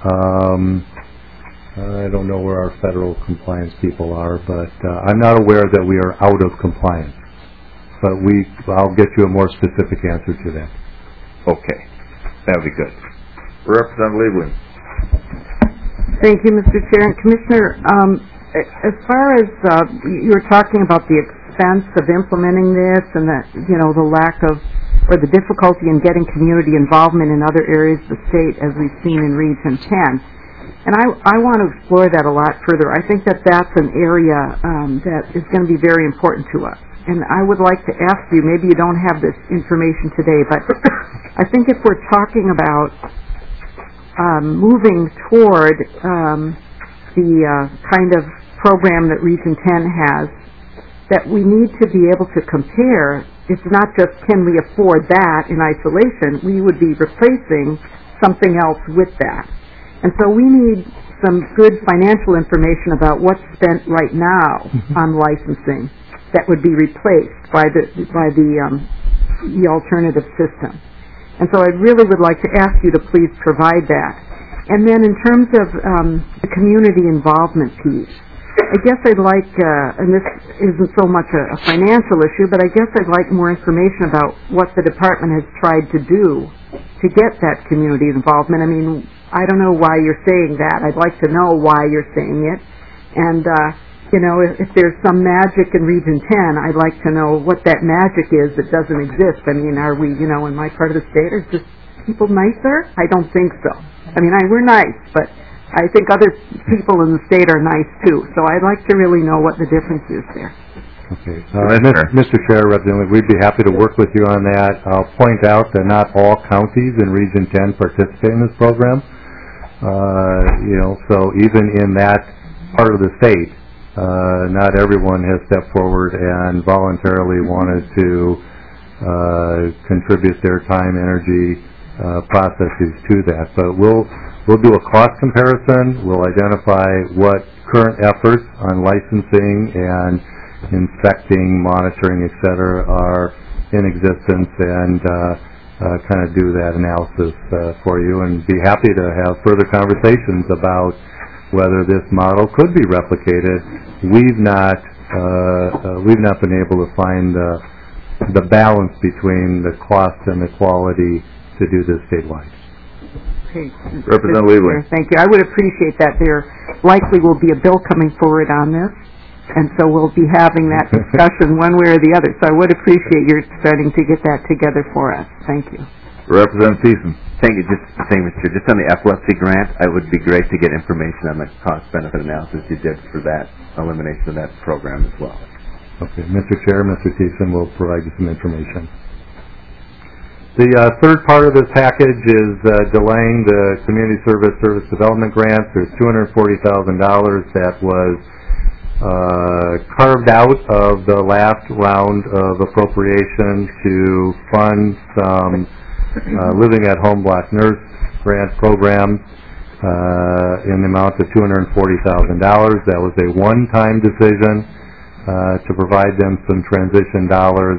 I don't know where our federal compliance people are, but I'm not aware that we are out of compliance. But I'll get you a more specific answer to that.
Okay, that would be good.
Representative Liebling.
Thank you, Mr. Chair. And Commissioner, as far as you were talking about the expense of implementing this and the lack of or the difficulty in getting community involvement in other areas of the state, as we've seen in Region 10. And I want to explore that a lot further. I think that that's an area that is going to be very important to us. And I would like to ask you, maybe you don't have this information today, but I think if we're talking about moving toward the kind of program that Region 10 has, that we need to be able to compare. It's not just can we afford that in isolation, we would be replacing something else with that. And so we need some good financial information about what's spent right now on licensing that would be replaced by the alternative system. And so I really would like to ask you to please provide that. And then in terms of the community involvement piece, I guess I'd like, and this isn't so much a financial issue, but I guess I'd like more information about what the department has tried to do to get that community involvement. I mean, I don't know why you're saying that. I'd like to know why you're saying it. And, if there's some magic in Region 10, I'd like to know what that magic is that doesn't exist. I mean, are we, in my part of the state, are just people nicer? I don't think so. I mean, we're nice, but I think other people in the state are nice too. So I'd like to really know what the difference is there.
Okay. Mr. Chair, Representative, we'd be happy to work with you on that. I'll point out that not all counties in Region 10 participate in this program. So even in that part of the state, not everyone has stepped forward and voluntarily wanted to contribute their time, energy, processes to that. But we'll do a cost comparison. We'll identify what current efforts on licensing and inspecting, monitoring, et cetera, are in existence, and kind of do that analysis for you, and be happy to have further conversations about whether this model could be replicated. We've not been able to find the balance between the cost and the quality to do this statewide.
Okay.
Representative Lieberman.
Thank you. I would appreciate that. There likely will be a bill coming forward on this, and so we'll be having that discussion one way or the other. So I would appreciate your starting to get that together for us. Thank you.
Representative Thiessen.
Thank you. Just on the epilepsy grant, it would be great to get information on the cost-benefit analysis you did for that elimination of that program as well.
Okay. Mr. Chair, Mr. Thiessen will provide you some information. The third part of this package is delaying the Community Service Development Grant. There's $240,000 that was carved out of the last round of appropriation to fund some living at home block nurse grant programs in the amount of $240,000. That was a one-time decision to provide them some transition dollars.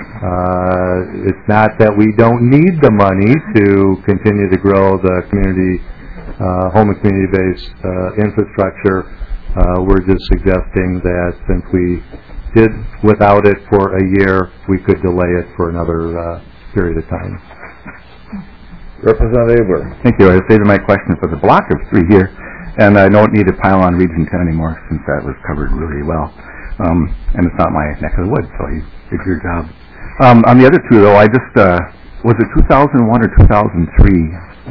It's not that we don't need the money to continue to grow the community, home and community-based infrastructure. We're just suggesting that since we did without it for a year, we could delay it for another period of time.
Representative Aber.
Thank you. I was saving my question for the block of 3 here, and I don't need to pile on Region 10 anymore since that was covered really well. And it's not my neck of the woods, so you did your job. On the other two, though, I just, was it 2001 or 2003,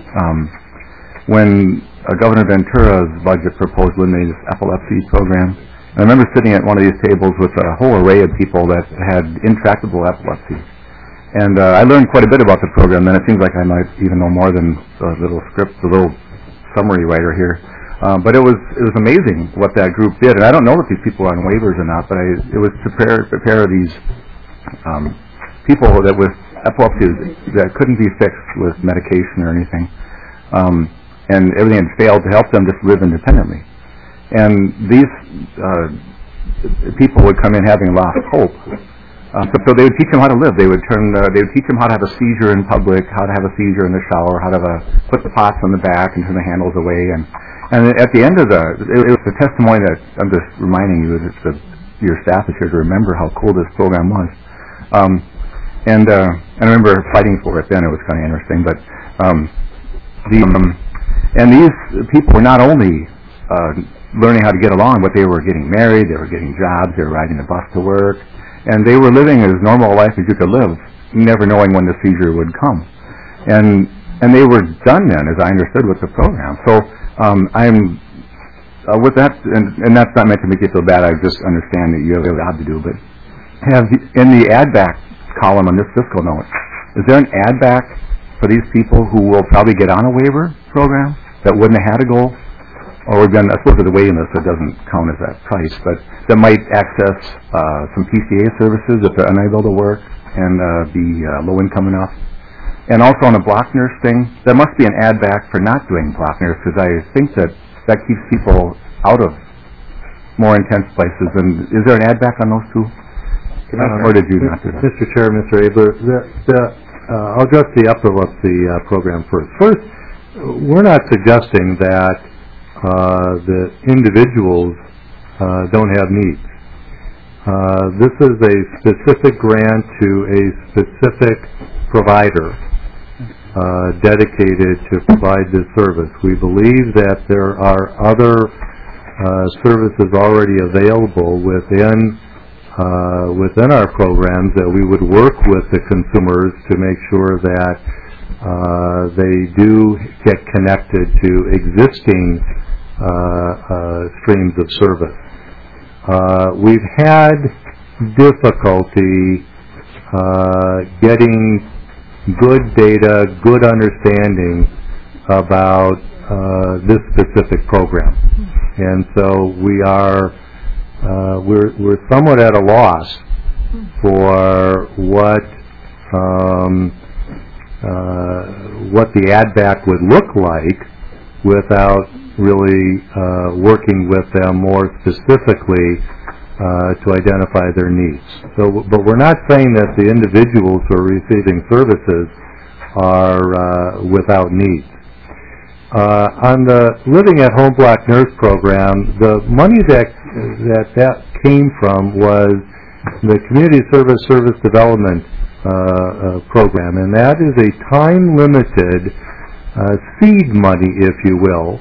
when Governor Ventura's budget proposed eliminating this epilepsy program? And I remember sitting at one of these tables with a whole array of people that had intractable epilepsy. And I learned quite a bit about the program, and it seems like I might even know more than the little script, the little summary writer here. But it was amazing what that group did, and I don't know if these people are on waivers or not, but it was to prepare these people that with epilepsy that couldn't be fixed with medication or anything, and everything had failed to help them just live independently. And these people would come in having lost hope. So they would teach them how to live. They would teach them how to have a seizure in public, how to have a seizure in the shower, how to put the pots on the back and turn the handles away. And at the end of it was a testimony that I'm just reminding you that your staff is here to remember how cool this program was. And I remember fighting for it then. It was kind of interesting. But and these people were not only learning how to get along, but they were getting married, they were getting jobs, they were riding the bus to work. And they were living as normal a life as you could live, never knowing when the seizure would come. And they were done then, as I understood, with the program. So I'm with that, and that's not meant to make you feel bad. I just understand that you have a job to do. But in the add back column on this fiscal note, is there an add back for these people who will probably get on a waiver program that wouldn't have had to go? Or we've done, I suppose, with the waiting list, that doesn't count as that price, but that might access some PCA services if they're unable to work and be low income enough. And also on the block nurse thing, there must be an add back for not doing block nurse, because I think that keeps people out of more intense places. And is there an add back on those two? Or did you not do that?
Mr. Chair, Mr. Abler, I'll address the epilepsy program first. First, we're not suggesting that the individuals don't have needs. This is a specific grant to a specific provider dedicated to provide this service. We believe that there are other services already available within our programs that we would work with the consumers to make sure that they do get connected to existing streams of service. We've had difficulty getting good data, good understanding about this specific program, and so we're somewhat at a loss for what the add back would look like without really working with them more specifically to identify their needs. So, but we're not saying that the individuals who are receiving services are without needs. On the Living at Home Block Nurse program, the money that came from was the Community Service Development program, and that is a time-limited seed money, if you will,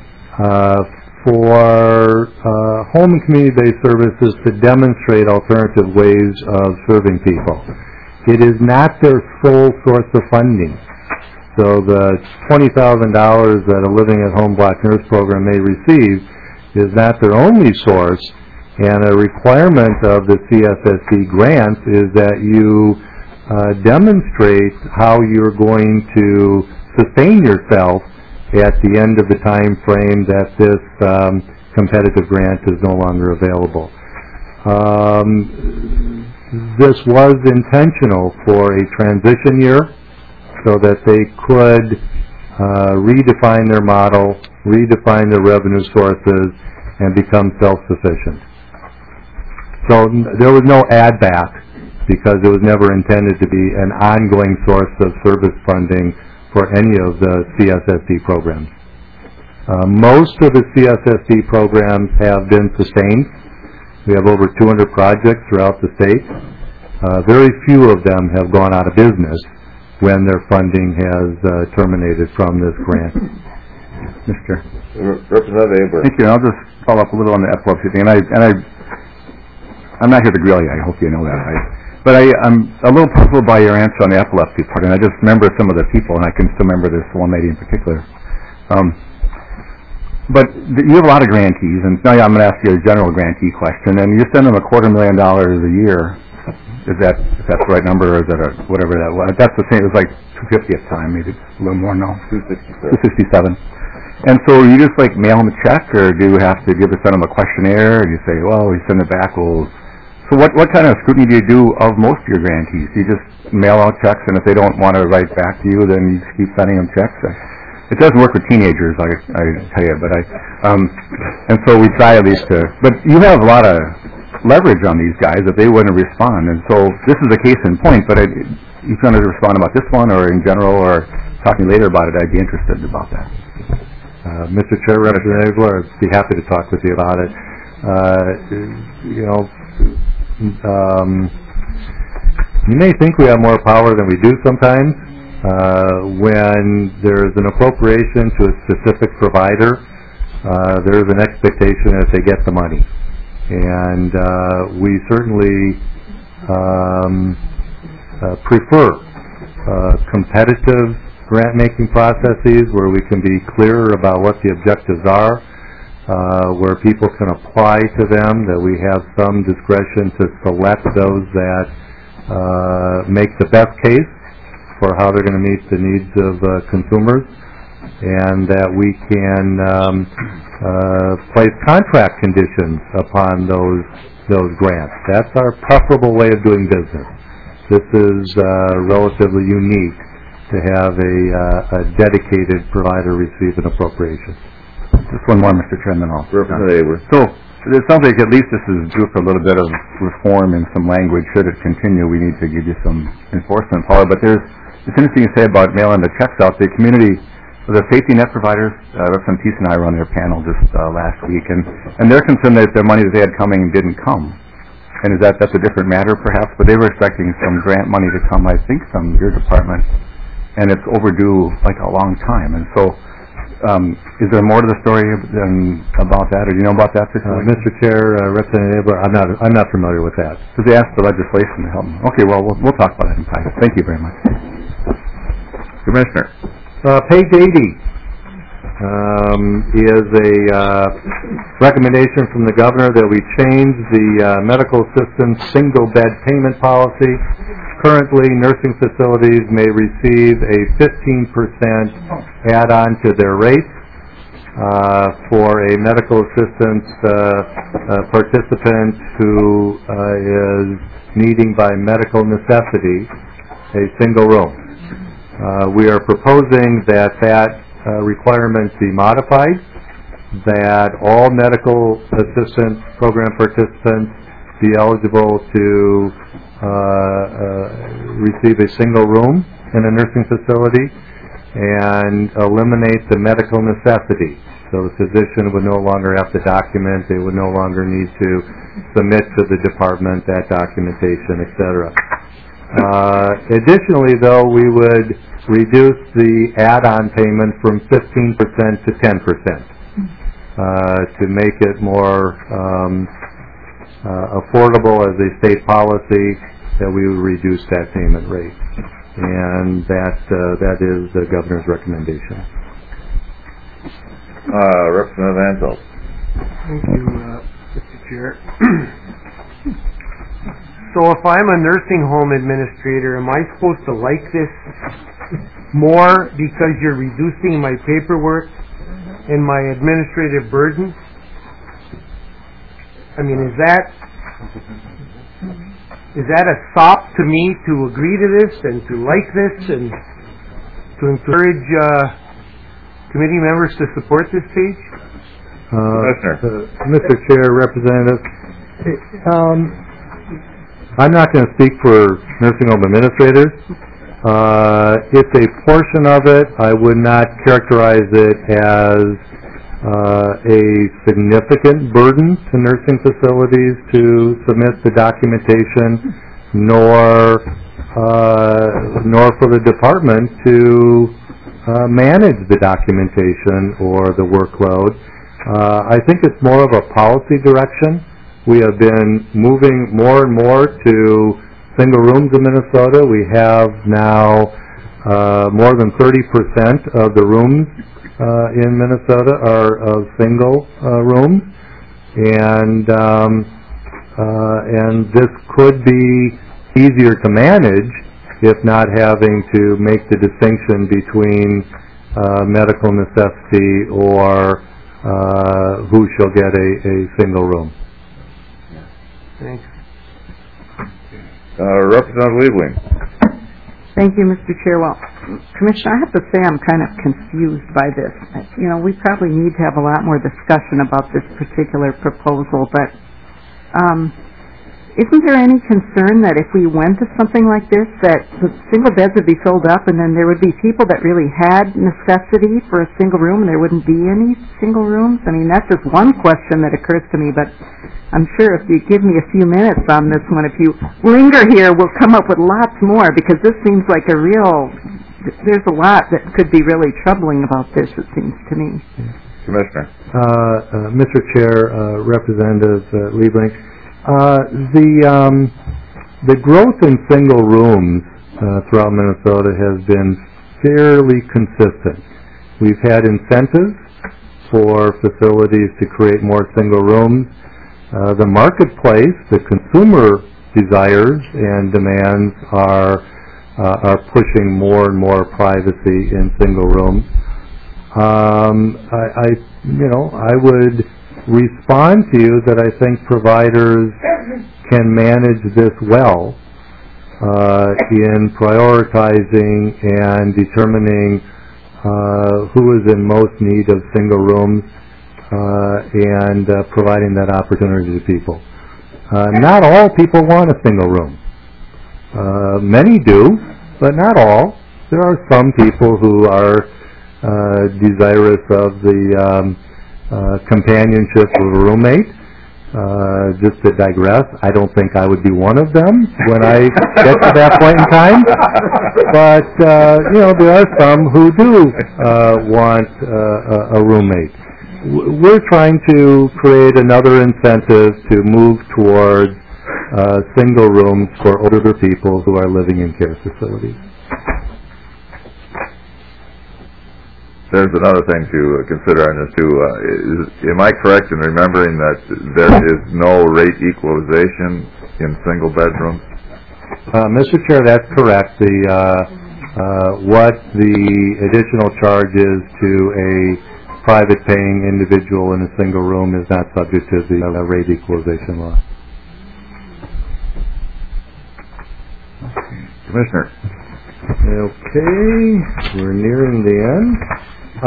for home and community-based services to demonstrate alternative ways of serving people. It is not their sole source of funding. So the $20,000 that a Living at Home Block Nurse program may receive is not their only source, and a requirement of the CSSD grants is that you demonstrate how you're going to sustain yourself at the end of the time frame that this competitive grant is no longer available. This was intentional for a transition year so that they could redefine their model, redefine their revenue sources, and become self-sufficient. So there was no add back because it was never intended to be an ongoing source of service funding for any of the CSSD programs. Most of the CSSD programs have been sustained. We have over 200 projects throughout the state. Very few of them have gone out of business when their funding has terminated from this grant.
Mr. Representative Aber.
Thank you. I'll just follow up a little on the epilepsy thing. I'm not here to grill you. I hope you know that. But I'm a little puzzled by your answer on the epilepsy part, and I just remember some of the people, and I can still remember this one lady in particular. But you have a lot of grantees, and now I'm going to ask you a general grantee question, and you send them $250,000 a year. Is that the right number, or is that whatever that was? That's the same. It was like $250 at the time, maybe a little more now. $267. And so you just like mail them a check, or do you have to send them a questionnaire, and you say, well, we send it back, So what kind of scrutiny do you do of most of your grantees? Do you just mail out checks, and if they don't want to write back to you, then you just keep sending them checks? It doesn't work with teenagers, I tell you, but and so we try at least to. But you have a lot of leverage on these guys if they wouldn't respond, and so this is a case in point. But if you want to respond about this one, or in general, or talk to me later about it, I'd be interested about that.
Mr. Chair, Representative Egler, I'd be happy to talk with you about it. You may think we have more power than we do sometimes. When there's an appropriation to a specific provider, there's an expectation that they get the money. And we certainly prefer competitive grant-making processes where we can be clearer about what the objectives are, where people can apply to them, that we have some discretion to select those that make the best case for how they're going to meet the needs of consumers, and that we can place contract conditions upon those grants. That's our preferable way of doing business. This is relatively unique to have a dedicated provider receive an appropriation.
Just one more, Mr. Chairman.
Representative.
So it sounds like at least this is due for a little bit of reform in some language. Should it continue, we need to give you some enforcement power. But there's it's interesting you say about mailing the checks out. The community, the safety net providers, Representative Thies and I were on their panel just last week, and they're concerned that the money that they had coming didn't come. And that's a different matter, perhaps, but they were expecting some grant money to come, I think, from your department, and it's overdue like a long time. And so, is there more to the story about that, or do you know about that situation?
Mr. Chair, Representative, I'm not familiar with that.
Because they asked for legislation to help them. Okay, well, we'll talk about it in private. Thank you very much.
Commissioner.
Page 80 is a recommendation from the governor that we change the medical assistance single bed payment policy. Currently, nursing facilities may receive a 15% add-on to their rates for a medical assistance participant who is needing by medical necessity a single room. We are proposing that requirement be modified, that all medical assistance program participants be eligible to receive a single room in a nursing facility, and eliminate the medical necessity. So the physician would no longer have to document, they would no longer need to submit to the department that documentation, etc. Additionally, though, we would reduce the add-on payment from 15% to 10% to make it more affordable as a state policy, that we would reduce that payment rate. And that is the governor's recommendation.
Representative Ansel.
Thank you, Mr. Chair. So if I'm a nursing home administrator, am I supposed to like this more because you're reducing my paperwork and my administrative burden? I mean, is that a sop to me to agree to this and to like this and to encourage committee members to support this page?
Mr. Chair, Representative, I'm not going to speak for nursing home administrators. It's a portion of it. I would not characterize it as a significant burden to nursing facilities to submit the documentation, nor for the department to manage the documentation or the workload. I think it's more of a policy direction. We have been moving more and more to single rooms in Minnesota. We have now more than 30% of the rooms in Minnesota are of single rooms, and this could be easier to manage if not having to make the distinction between medical necessity or who shall get a single room.
Thanks.
Representative Liebling.
Thank you, Mr. Chair. Well, Commissioner, I have to say I'm kind of confused by this. You know, we probably need to have a lot more discussion about this particular proposal, but isn't there any concern that if we went to something like this, that the single beds would be filled up and then there would be people that really had necessity for a single room and there wouldn't be any single rooms? I mean, that's just one question that occurs to me, but I'm sure if you give me a few minutes on this one, if you linger here, we'll come up with lots more, because this seems like there's a lot that could be really troubling about this, it seems to me.
Commissioner.
Mr. Chair, Representative Liebling, the growth in single rooms throughout Minnesota has been fairly consistent. We've had incentives for facilities to create more single rooms. The marketplace, the consumer desires and demands are pushing more and more privacy in single rooms. I would respond to you that I think providers can manage this well in prioritizing and determining who is in most need of single rooms and providing that opportunity to people. Not all people want a single room. Many do, but not all. There are some people who are desirous of the companionship of a roommate. Just to digress, I don't think I would be one of them when I get to that point in time. But, there are some who do want a roommate. We're trying to create another incentive to move towards single rooms for older people who are living in care facilities.
There's another thing to consider on this too. Am I correct in remembering that there is no rate equalization in single bedrooms?
Mr. Chair, that's correct. What the additional charge is to a private paying individual in a single room is not subject to the rate equalization law.
Commissioner.
Okay, we're nearing the end.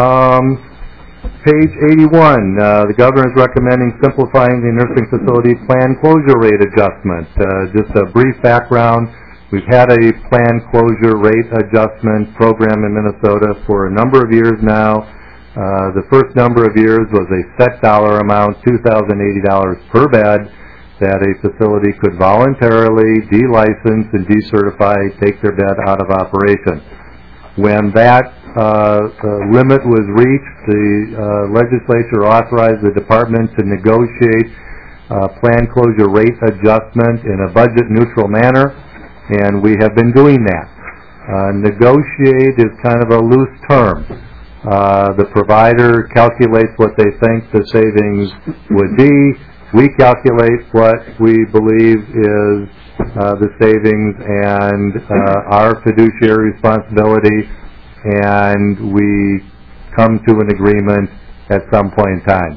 Page 81, the Governor is recommending simplifying the nursing facility plan closure rate adjustment. Just a brief background, we've had a plan closure rate adjustment program in Minnesota for a number of years now. The first number of years was a set dollar amount, $2,080 per bed, that a facility could voluntarily de-license and decertify, take their bed out of operation. When that limit was reached, the legislature authorized the department to negotiate plan closure rate adjustment in a budget-neutral manner, and we have been doing that. Negotiate is kind of a loose term. The provider calculates what they think the savings would be. We calculate what we believe is the savings and our fiduciary responsibility, and we come to an agreement at some point in time.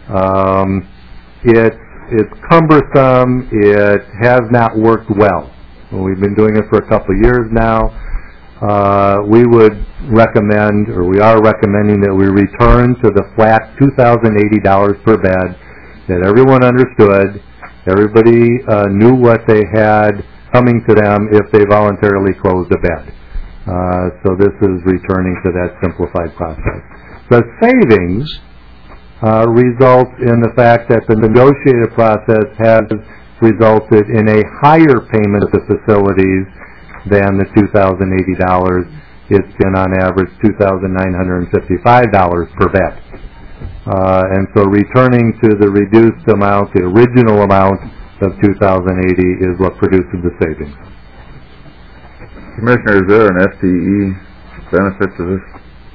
It's cumbersome. It has not worked well. We've been doing it for a couple of years now. We would recommend, or we are recommending, that we return to the flat $2,080 per bed, that everyone understood, everybody knew what they had coming to them if they voluntarily closed a bed. So this is returning to that simplified process. The savings result in the fact that the negotiated process has resulted in a higher payment to facilities than the $2,080. It's been on average $2,955 per bed. And so returning to the reduced amount, the original amount of $2,080 is what produces the savings.
Commissioner, is there an FTE benefit to this?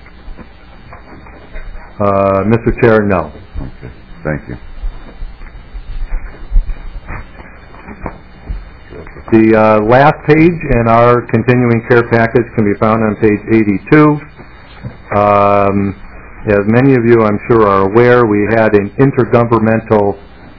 Mr. Chair, no.
Okay, thank you.
The last page in our continuing care package can be found on page 82. As many of you, I'm sure, are aware, we had an intergovernmental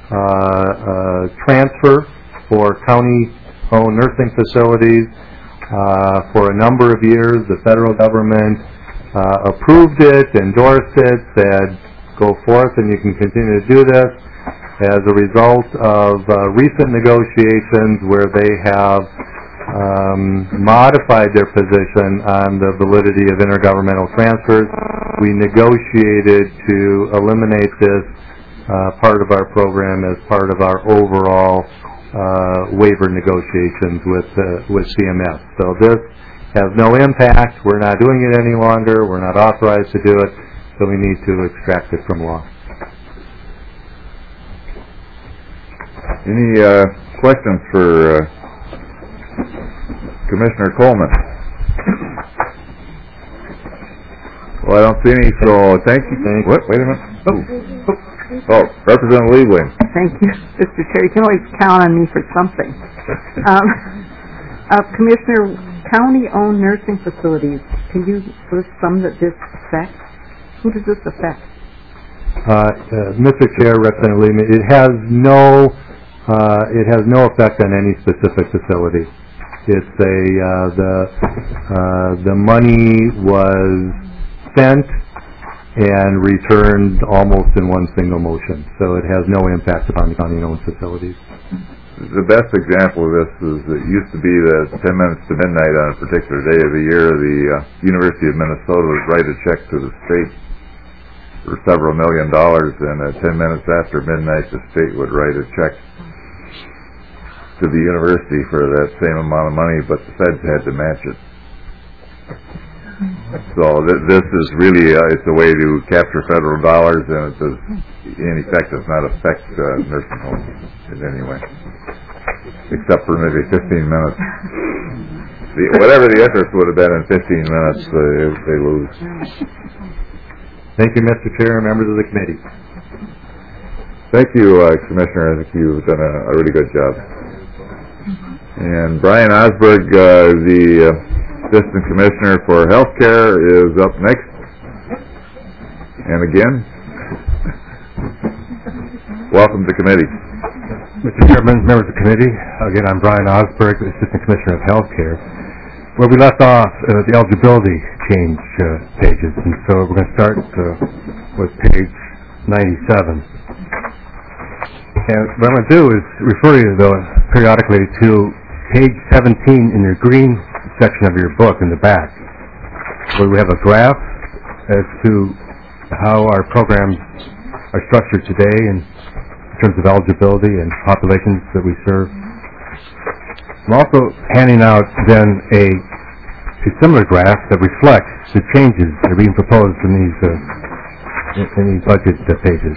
transfer for county-owned nursing facilities. For a number of years, the federal government approved it, endorsed it, said, go forth and you can continue to do this. As a result of recent negotiations where they have modified their position on the validity of intergovernmental transfers, we negotiated to eliminate this part of our program as part of our overall waiver negotiations with CMS. So this has no impact. We're not doing it any longer. We're not authorized to do it, so we need to extract it from law.
Any questions for Commissioner Coleman? Well, I don't see any, so thank you. What? Wait a minute. Oh, Representative Liebling.
Thank you, Mr. Chair. You can always count on me for something. Commissioner, county-owned nursing facilities, can you list some that this affects? Who does this affect?
Mr. Chair, Representative Liebling, it has no effect on any specific facility. It's the money was spent and returned almost in one single motion, so it has no impact upon the county-owned facilities.
the best example of this is it used to be that 10 minutes to midnight on a particular day of the year, the University of Minnesota would write a check to the state for several $1 million, and at 10 minutes after midnight, the state would write a check to the university for that same amount of money, but the feds had to match it. So this is really it's a way to capture federal dollars, and it does, in effect, does not affect nursing homes in any way, except for maybe 15 minutes. Whatever the interest would have been in 15 minutes, they lose.
Thank you, Mr. Chair, and members of the committee.
Thank you, Commissioner. I think you've done a really good job. And Brian Osberg, the Assistant Commissioner for Healthcare, is up next. And again, welcome to committee.
Mr. Chairman, members of the committee, again, I'm Brian Osberg, Assistant Commissioner of Healthcare. Where we left off, the eligibility change pages, and so we're going to start with page 97. And what I'm going to do is refer you, though, periodically to page 17 in your green section of your book in the back, where we have a graph as to how our programs are structured today in terms of eligibility and populations that we serve. I'm also handing out then a similar graph that reflects the changes that are being proposed in these budget pages.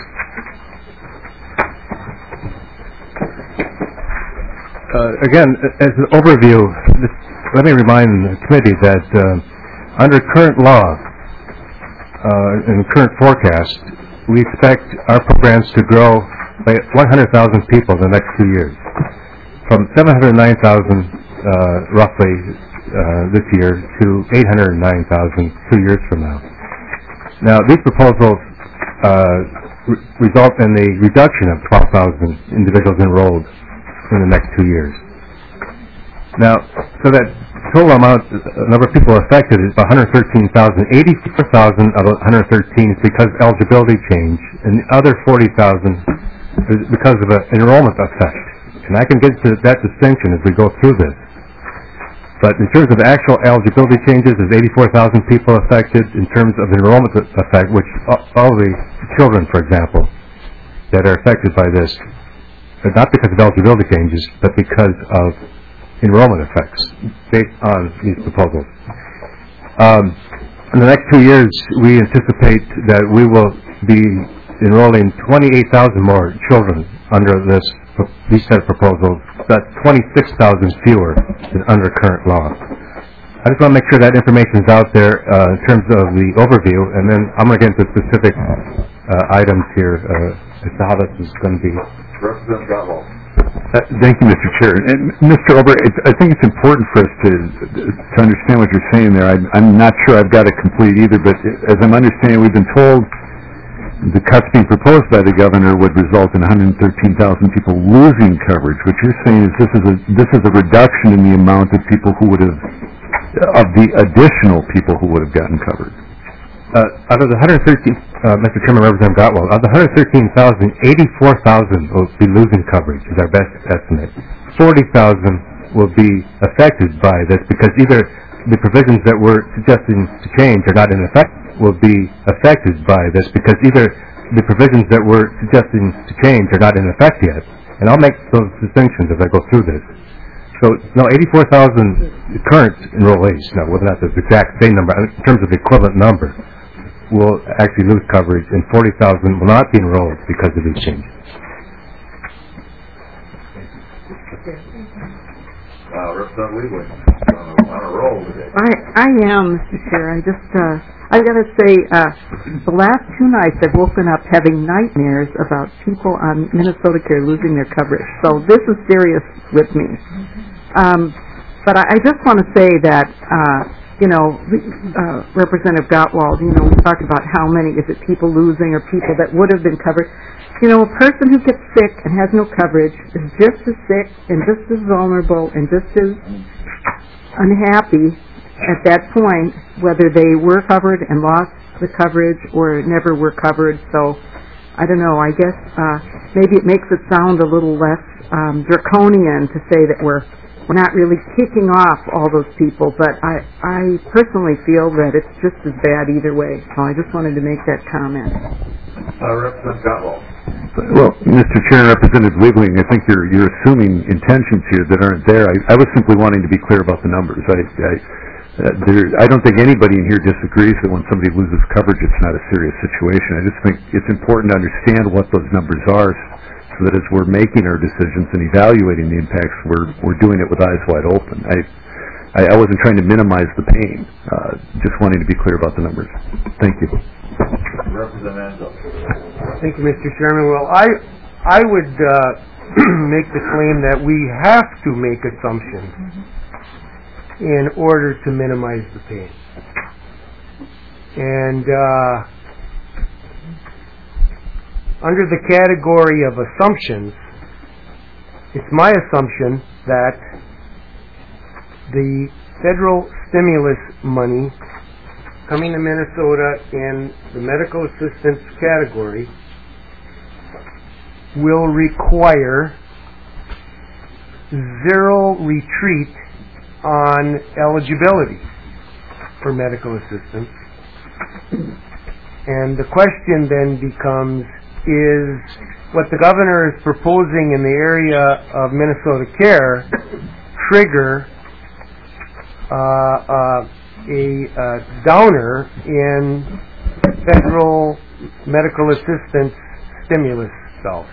Again, as an overview, let me remind the committee that under current law and current forecast, we expect our programs to grow by 100,000 people in the next 2 years, from 709,000 roughly this year to 809,000 2 years from now. Now, these proposals result in a reduction of 12,000 individuals enrolled in the next 2 years. Now, so that total amount, number of people affected is 113,000. 84,000 of 113 is because of eligibility change, and the other 40,000 is because of an enrollment effect. And I can get to that distinction as we go through this. But in terms of actual eligibility changes, there's 84,000 people affected. In terms of enrollment effect, which all the children, for example, that are affected by this, not because of eligibility changes, but because of enrollment effects based on these proposals. In the next 2 years, we anticipate that we will be enrolling 28,000 more children under these set of proposals. That's 26,000 fewer than under current law. I just want to make sure that information is out there in terms of the overview, and then I'm going to get into specific items here as to how this is going to be.
Representative Gotwald.
Thank you, Mr. Chair. And Mr. Ober, I think it's important for us to understand what you're saying there. I'm not sure I've got it complete either, but as I'm understanding, we've been told the cuts being proposed by the governor would result in 113,000 people losing coverage. What you're saying is this is a reduction in the amount of people who would have, of the additional people who would have gotten covered. Out of the 113, Mr. Chairman, Representative Gotwald, of the 113,000, 84,000 will be losing coverage, is our best estimate. 40,000 will be affected by this because either the provisions that we're suggesting to change are not in effect, will be affected by this because either the provisions that we're suggesting to change are not in effect yet. And I'll make those distinctions as I go through this. So, no, 84,000 current enrollees, now whether or not that's the exact same number, in terms of the equivalent number, will actually lose coverage, and 40,000 will not be enrolled because of these changes.
Wow, Representative Lieberman on a roll today.
I am, Mr. Chair. I've got to say, the last 2 nights I've woken up having nightmares about people on Minnesota Care losing their coverage. So this is serious with me. But I just want to say that, Representative Gotwald, we talked about how many, is it people losing or people that would have been covered. A person who gets sick and has no coverage is just as sick and just as vulnerable and just as unhappy at that point, whether they were covered and lost the coverage or never were covered. So I don't know, I guess maybe it makes it sound a little less draconian to say that we're not really kicking off all those people, but I personally feel that it's just as bad either way. So I just wanted to make that comment.
Representative Gottwald.
Well, Mr. Chair, Representative Wiggling, I think you're assuming intentions here that aren't there. I was simply wanting to be clear about the numbers. I don't think anybody in here disagrees that when somebody loses coverage, it's not a serious situation. I just think it's important to understand what those numbers are, so that as we're making our decisions and evaluating the impacts, we're doing it with eyes wide open. I wasn't trying to minimize the pain, just wanting to be clear about the numbers. Thank you.
Representative Enzo.
Thank you, Mr. Chairman. Well, I would make the claim that we have to make assumptions in order to minimize the pain. And under the category of assumptions, it's my assumption that the federal stimulus money coming to Minnesota in the medical assistance category will require zero retreat on eligibility for medical assistance. And the question then becomes, is what the governor is proposing in the area of Minnesota Care trigger a downer in federal medical assistance stimulus dollars?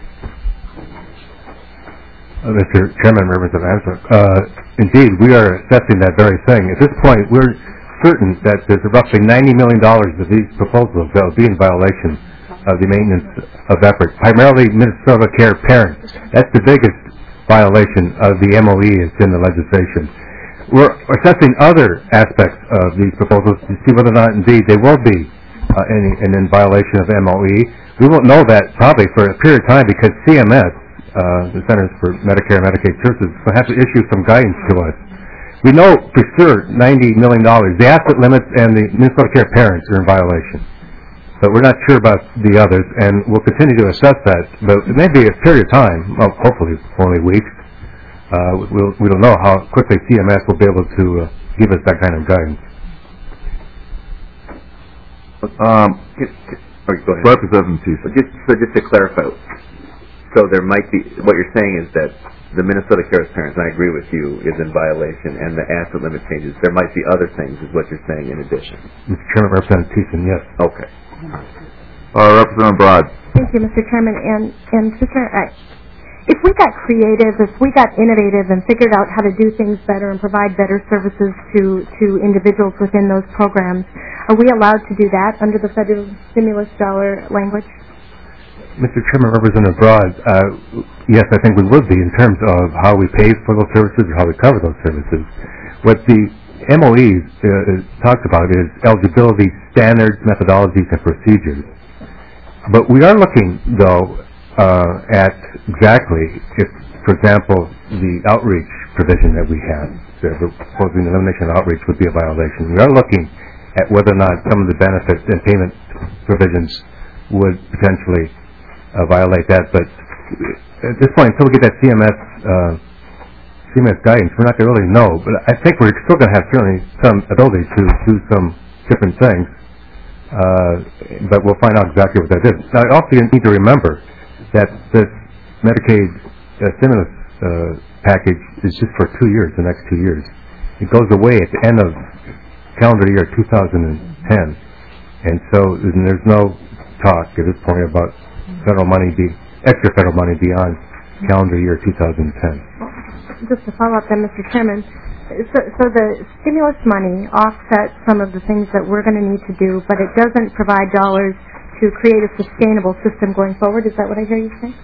Mr. Chairman, members of ASMA, indeed, we are assessing that very thing. At this point, we're certain that there's roughly $90 million of these proposals that will be in violation of the maintenance of effort, primarily Minnesota Care parents. That's the biggest violation of the MOE that's in the legislation. We're assessing other aspects of these proposals to see whether or not, indeed, they will be in violation of MOE. We won't know that probably for a period of time because CMS, the Centers for Medicare and Medicaid Services, will have to issue some guidance to us. We know for sure $90 million. The asset limits and the Minnesota Care parents are in violation. But we're not sure about the others, and we'll continue to assess that. But it may be a period of time, well, hopefully only weeks. We don't know how quickly CMS will be able to give us that kind of guidance.
Go ahead.
Representative Thiessen.
Just to clarify, so there might be, what you're saying is that the Minnesota Cares parents, and I agree with you, is in violation, and the asset limit changes. There might be other things, is what you're saying in addition.
Mr. Chairman, Representative Thiessen, yes.
Okay.
Representative Broad.
Thank you, Mr. Chairman. And Sister, if we got creative, if we got innovative and figured out how to do things better and provide better services to individuals within those programs, are we allowed to do that under the federal stimulus dollar language?
Mr. Chairman, Representative Broad, yes, I think we would be in terms of how we pay for those services or how we cover those services. What the MOE talks about is eligibility standards, methodologies, and procedures. But we are looking, though, at exactly if, for example, the outreach provision that we have, the proposing elimination of outreach would be a violation. We are looking at whether or not some of the benefits and payment provisions would potentially violate that. But at this point, until we get that CMS guidance, we're not going to really know. But I think we're still going to have certainly some ability to do some different things. But we'll find out exactly what that is. Now, I also need to remember that this Medicaid stimulus package is just for 2 years, the next 2 years. It goes away at the end of calendar year 2010. And so there's no talk at this point about extra federal money beyond calendar year 2010.
Just to follow up then, Mr. Chairman, so the stimulus money offsets some of the things that we're going to need to do, but it doesn't provide dollars to create a sustainable system going forward. Is that what I hear you say?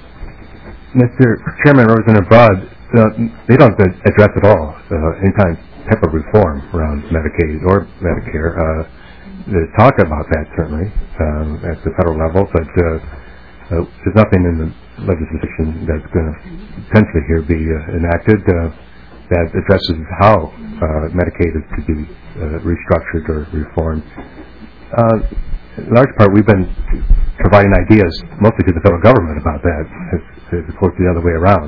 Mr. Chairman, Representative Broad, they don't address at all any type of reform around Medicaid or Medicare. There's talk about that, certainly, at the federal level, but there's nothing in the legislation that's going to potentially here be enacted that addresses how Medicaid is to be restructured or reformed. in large part, we've been providing ideas mostly to the federal government about that, as opposed to the other way around.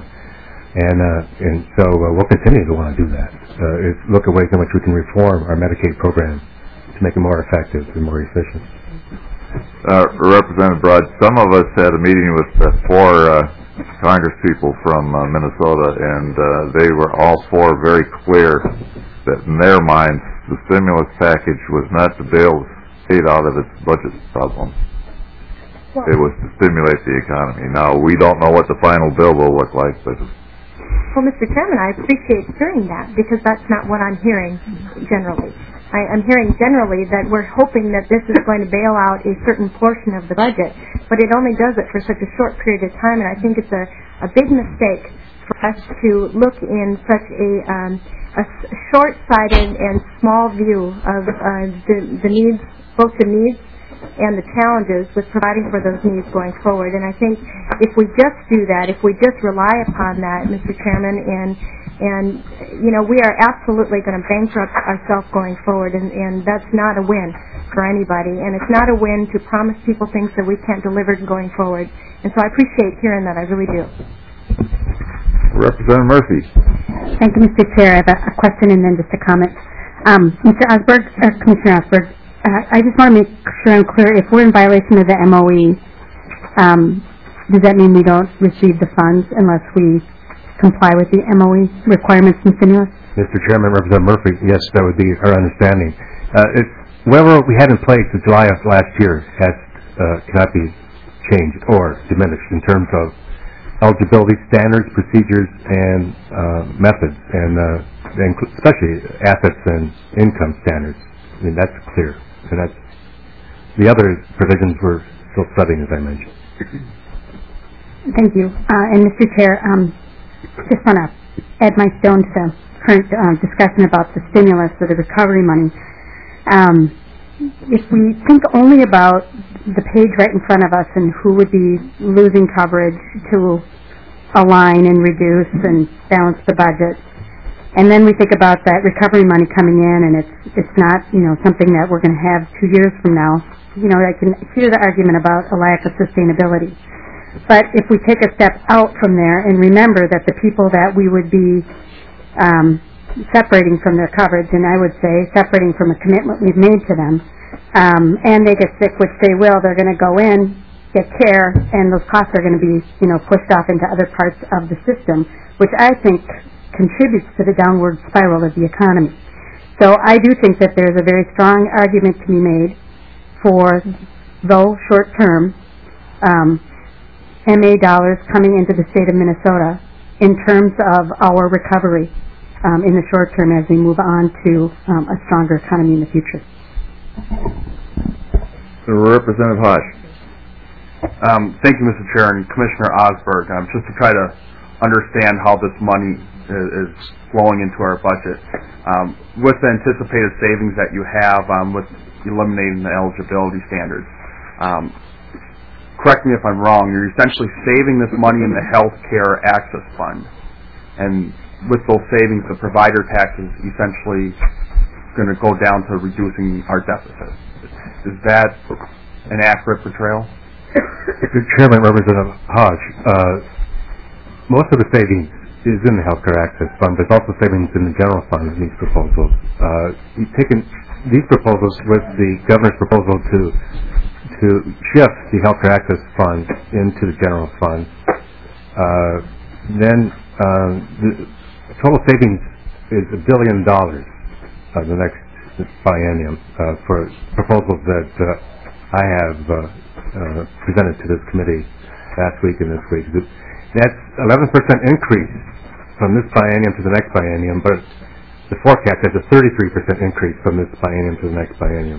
And so we'll continue to want to do that. Look at ways in which we can reform our Medicaid program to make it more effective and more efficient.
Representative Broad, some of us had a meeting with 4 Congress people from Minnesota, and they were all 4 very clear that in their minds the stimulus package was not to bail the state out of its budget problem. It was to stimulate the economy. Now, we don't know what the final bill will look like, but...
Well, Mr. Chairman, I appreciate hearing that, because that's not what I'm hearing generally. I'm hearing generally that we're hoping that this is going to bail out a certain portion of the budget, but it only does it for such a short period of time, and I think it's a big mistake for us to look in such a short-sighted and small view of the needs, both the needs and the challenges with providing for those needs going forward. And I think if we just do that, if we just rely upon that, Mr. Chairman, and you know, we are absolutely going to bankrupt ourselves going forward, and that's not a win for anybody. And it's not a win to promise people things that we can't deliver going forward. And so I appreciate hearing that. I really do.
Representative Murphy.
Thank you, Mr. Chair. I have a question and then just a comment. Mr. Osberg, Commissioner Osberg, I just want to make sure I'm clear. If we're in violation of the MOE, does that mean we don't receive the funds unless we comply with the MOE requirements and stimulus?
Mr. Chairman, Representative Murphy, yes, that would be our understanding. Whatever we had in place in July of last year cannot be changed or diminished in terms of eligibility standards, procedures, and methods, and especially assets and income standards. I mean, that's clear. And that's, the other provisions we're still studying, as I mentioned.
Thank you. And Mr. Chair, just want to add my stone to the current discussion about the stimulus or the recovery money. If we think only about the page right in front of us and who would be losing coverage to align and reduce and balance the budget, and then we think about that recovery money coming in, and it's not, you know, something that we're going to have 2 years from now. You know, I can hear the argument about a lack of sustainability. But if we take a step out from there and remember that the people that we would be separating from their coverage, and I would say separating from a commitment we've made to them, and they get sick, which they will, they're going to go in, get care, and those costs are going to be, you know, pushed off into other parts of the system, which I think contributes to the downward spiral of the economy. So I do think that there's a very strong argument to be made for, though short-term, MA dollars coming into the state of Minnesota in terms of our recovery in the short term as we move on to a stronger economy in the future.
Representative Hodge.
Thank you, Mr. Chair, and Commissioner Osberg. Just to try to understand how this money is flowing into our budget. With the anticipated savings that you have with eliminating the eligibility standards, correct me if I'm wrong, you're essentially saving this money in the Health Care Access Fund. And with those savings, the provider tax is essentially going to go down to reducing our deficit. Is that an accurate portrayal?
Mr. Chairman, Representative Hodge, most of the savings is in the Health Care Access Fund. There's also savings in the general fund in these proposals. We've taken these proposals with the governor's proposal to shift the Health Care Access Fund into the general fund. Then the total savings is $1 billion the next biennium for proposals that I have presented to this committee last week and this week. That's 11% increase from this biennium to the next biennium, but the forecast has a 33% increase from this biennium to the next biennium.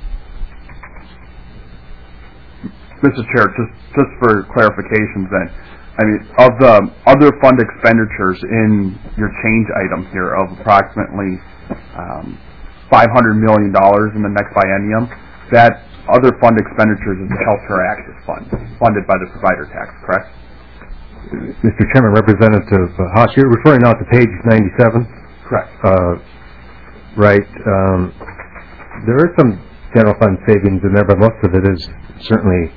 Mr. Chair, just for clarification then, I mean, of the other fund expenditures in your change item here of approximately $500 million in the next biennium, that other fund expenditures is the Health Care Access Fund, funded by the provider tax, correct?
Mr. Chairman, Representative Hodge, you're referring now to page 97?
Correct.
Right. There are some general fund savings in there, but most of it is certainly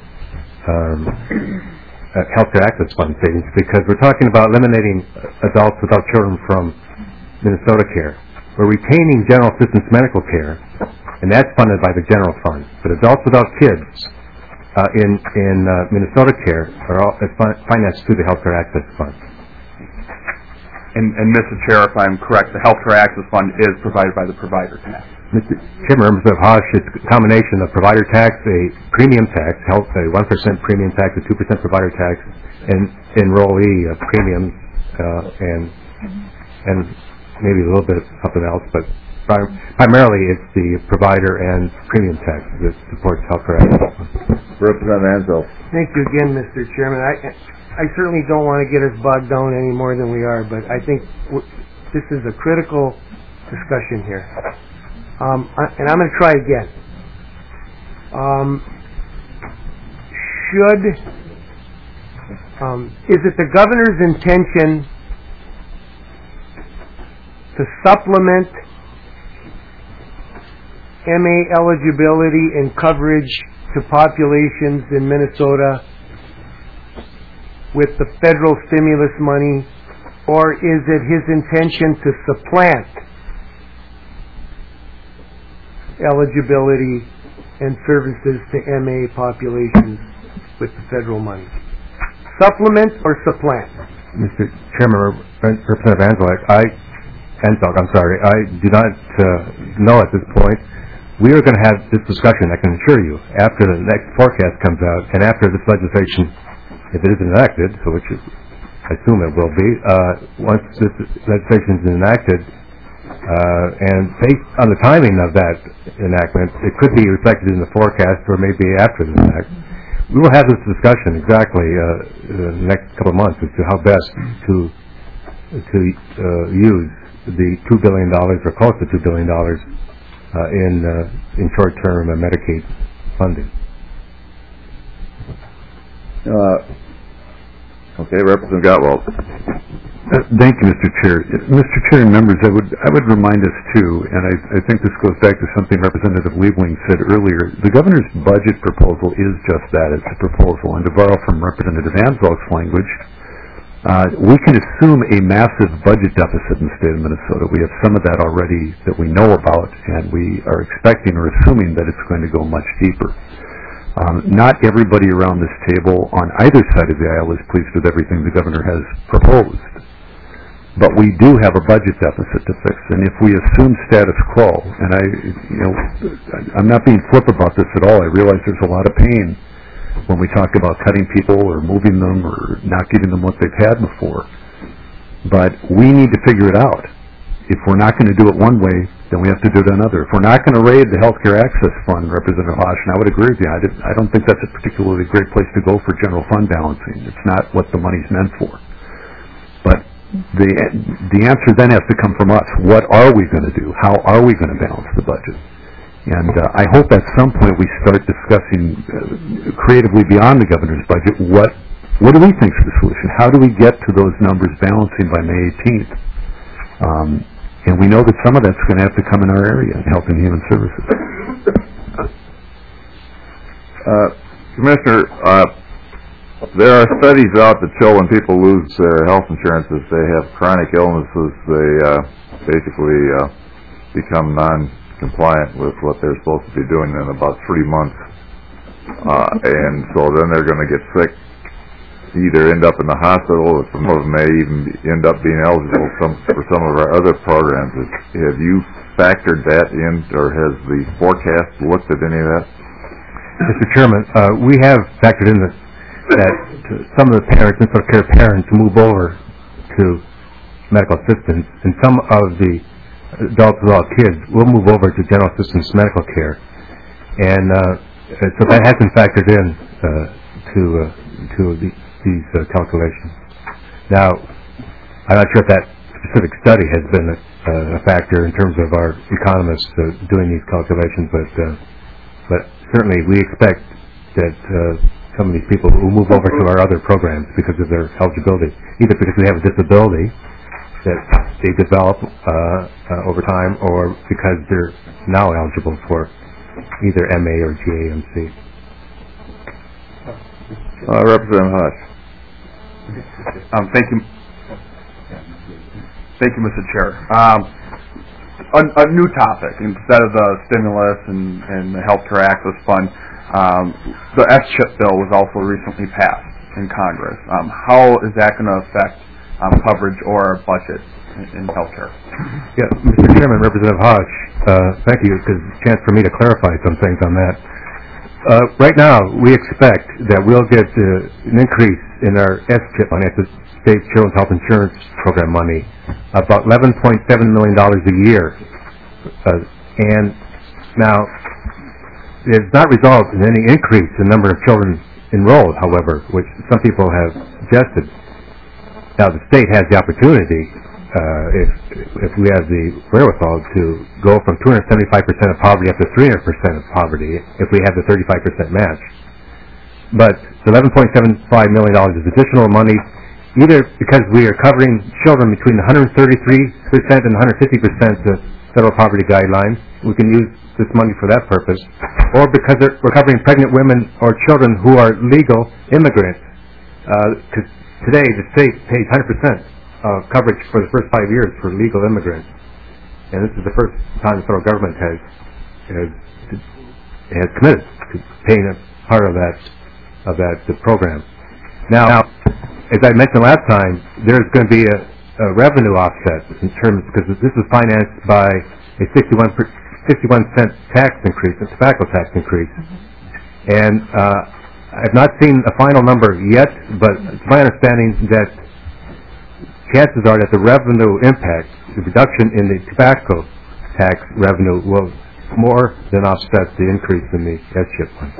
healthcare access fund savings, because we're talking about eliminating adults without children from Minnesota Care. We're retaining general assistance medical care, and that's funded by the general fund. But adults without kids in Minnesota Care are all financed through the healthcare access fund.
And Mr. Chair, if I'm correct, the Healthcare Access Fund is provided by the provider tax.
Mr. Chairman, members of House, it's a combination of provider tax, a premium tax, a 1% premium tax, a 2% provider tax, and enrollee premiums, and maybe a little bit of something else, but primarily it's the provider and premium tax that supports healthcare access.
Representative Anzel.
Thank you again, Mr. Chairman. I certainly don't want to get us bogged down any more than we are, but I think this is a critical discussion here. And I'm going to try again. Is it the governor's intention to supplement MA eligibility and coverage to populations in Minnesota with the federal stimulus money, or is it his intention to supplant eligibility and services to MA populations with the federal money? Supplement or supplant?
Mr. Chairman, Representative Anzel, I do not know at this point. We are going to have this discussion, I can assure you, after the next forecast comes out and after this legislation, if it isn't enacted, which I assume it will be, once this legislation is enacted, and based on the timing of that enactment, it could be reflected in the forecast or maybe after the fact. We will have this discussion exactly in the next couple of months as to how best to use the $2 billion or close to $2 billion in short-term Medicaid funding.
Okay, Representative Gottwald.
Thank you, Mr. Chair. Mr. Chair and members, I would remind us too, and I think this goes back to something Representative Liebling said earlier. The governor's budget proposal is just that. It's a proposal. And to borrow from Representative Anzel's language, we can assume a massive budget deficit in the state of Minnesota. We have some of that already that we know about, and we are expecting or assuming that it's going to go much deeper. Not everybody around this table on either side of the aisle is pleased with everything the governor has proposed. But we do have a budget deficit to fix, and if we assume status quo, and I'm not being flip about this at all. I realize there's a lot of pain when we talk about cutting people or moving them or not giving them what they've had before. But we need to figure it out. If we're not going to do it one way, then we have to do it another. If we're not going to raid the Healthcare Access Fund, Representative Hosh, and I would agree with you, I don't think that's a particularly great place to go for general fund balancing. It's not what the money's meant for. But the answer then has to come from us. What are we going to do? How are we going to balance the budget? And I hope at some point we start discussing creatively beyond the governor's budget, what do we think is the solution? How do we get to those numbers balancing by May 18th? And we know that some of that's going to have to come in our area, in Health and Human Services.
Commissioner, there are studies out that show when people lose their health insurance, if they have chronic illnesses, they basically become non-compliant with what they're supposed to be doing in about 3 months. And so then they're going to get sick, either end up in the hospital, or some of them may even end up being eligible for some of our other programs. Have you factored that in, or has the forecast looked at any of that?
Mr. Chairman, we have factored in that some of the parents, Minnesota Care parents, move over to medical assistance, and some of the adults without kids will move over to general assistance medical care, and so that has been factored in to these calculations. Now, I'm not sure if that specific study has been a factor in terms of our economists doing these calculations, but certainly we expect that some of these people will move over to our other programs because of their eligibility, either because they have a disability that they develop over time, or because they're now eligible for either MA or GAMC.
Representative Hush.
Thank you. Thank you, Mr. Chair. A new topic instead of the stimulus and the Healthcare Access Fund. The S-CHIP bill was also recently passed in Congress. How is that going to affect coverage or budget in healthcare?
Yeah, Mr. Chairman, Representative Hodge, thank you, because it's a chance for me to clarify some things on that. Right now, we expect that we'll get an increase in our S-CHIP money, the State Children's Health Insurance Program money, about $11.7 million a year. And now, it has not resulted in any increase in the number of children enrolled, however, which some people have suggested. Now, the state has the opportunity, if we have the wherewithal, to go from 275% of poverty up to 300% of poverty if we have the 35% match. But $11.75 million is additional money, either because we are covering children between 133% and 150% of federal poverty guidelines, we can use this money for that purpose, or because we're covering pregnant women or children who are legal immigrants. Because today the state pays 100% coverage for the first 5 years for legal immigrants, and this is the first time the federal government has committed to paying a part of that program. Now, as I mentioned last time, there's going to be a revenue offset in terms, because this is financed by a 61-cent tax increase, a tobacco tax increase, and I've not seen a final number yet, but it's my understanding that chances are that the revenue impact, the reduction in the tobacco tax revenue, will more than offset the increase in the S-CHIP fund.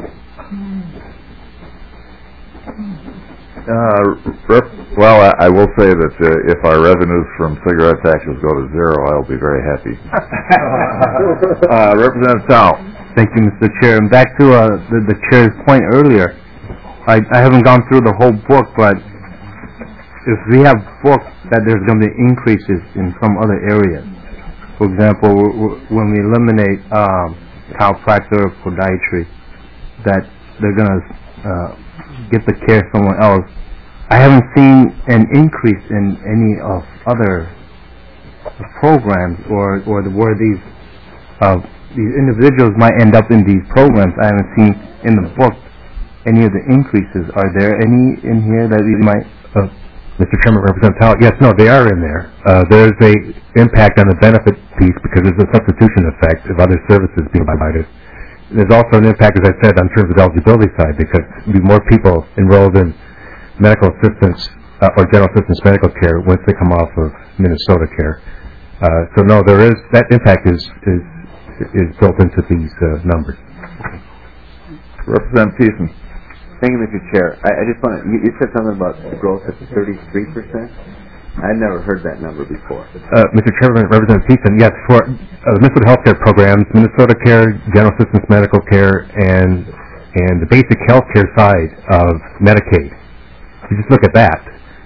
Well, I will say that if our revenues from cigarette taxes go to zero, I'll be very happy. Representative Tao.
Thank you, Mr. Chair. And back to the Chair's point earlier, I haven't gone through the whole book, but if we have books that there's going to be increases in some other areas, for example, when we eliminate chiropractor or podiatry, that they're going to get the care somewhere else. I haven't seen an increase in any of other programs or where these individuals might end up in these programs. I haven't seen in the book any of the increases. Are there any in here that we might?
Mr. Chairman, Representative Tal, yes, no, they are in there. There's a impact on the benefit piece because there's a substitution effect of other services being provided. There's also an impact, as I said, on terms of eligibility side, because there'll be more people enrolled in medical assistance or general assistance medical care once they come off of Minnesota care. So no, there is that impact is built into these numbers.
Representative Thiessen.
Thank you, Mr. Chair. I just want to, you said something about growth at 33%. I've never heard that number before.
Mr. Chairman, Representative Thiessen, yes, for the Minnesota healthcare programs, Minnesota Care, General Assistance Medical Care, and the basic health care side of Medicaid. You just look at that.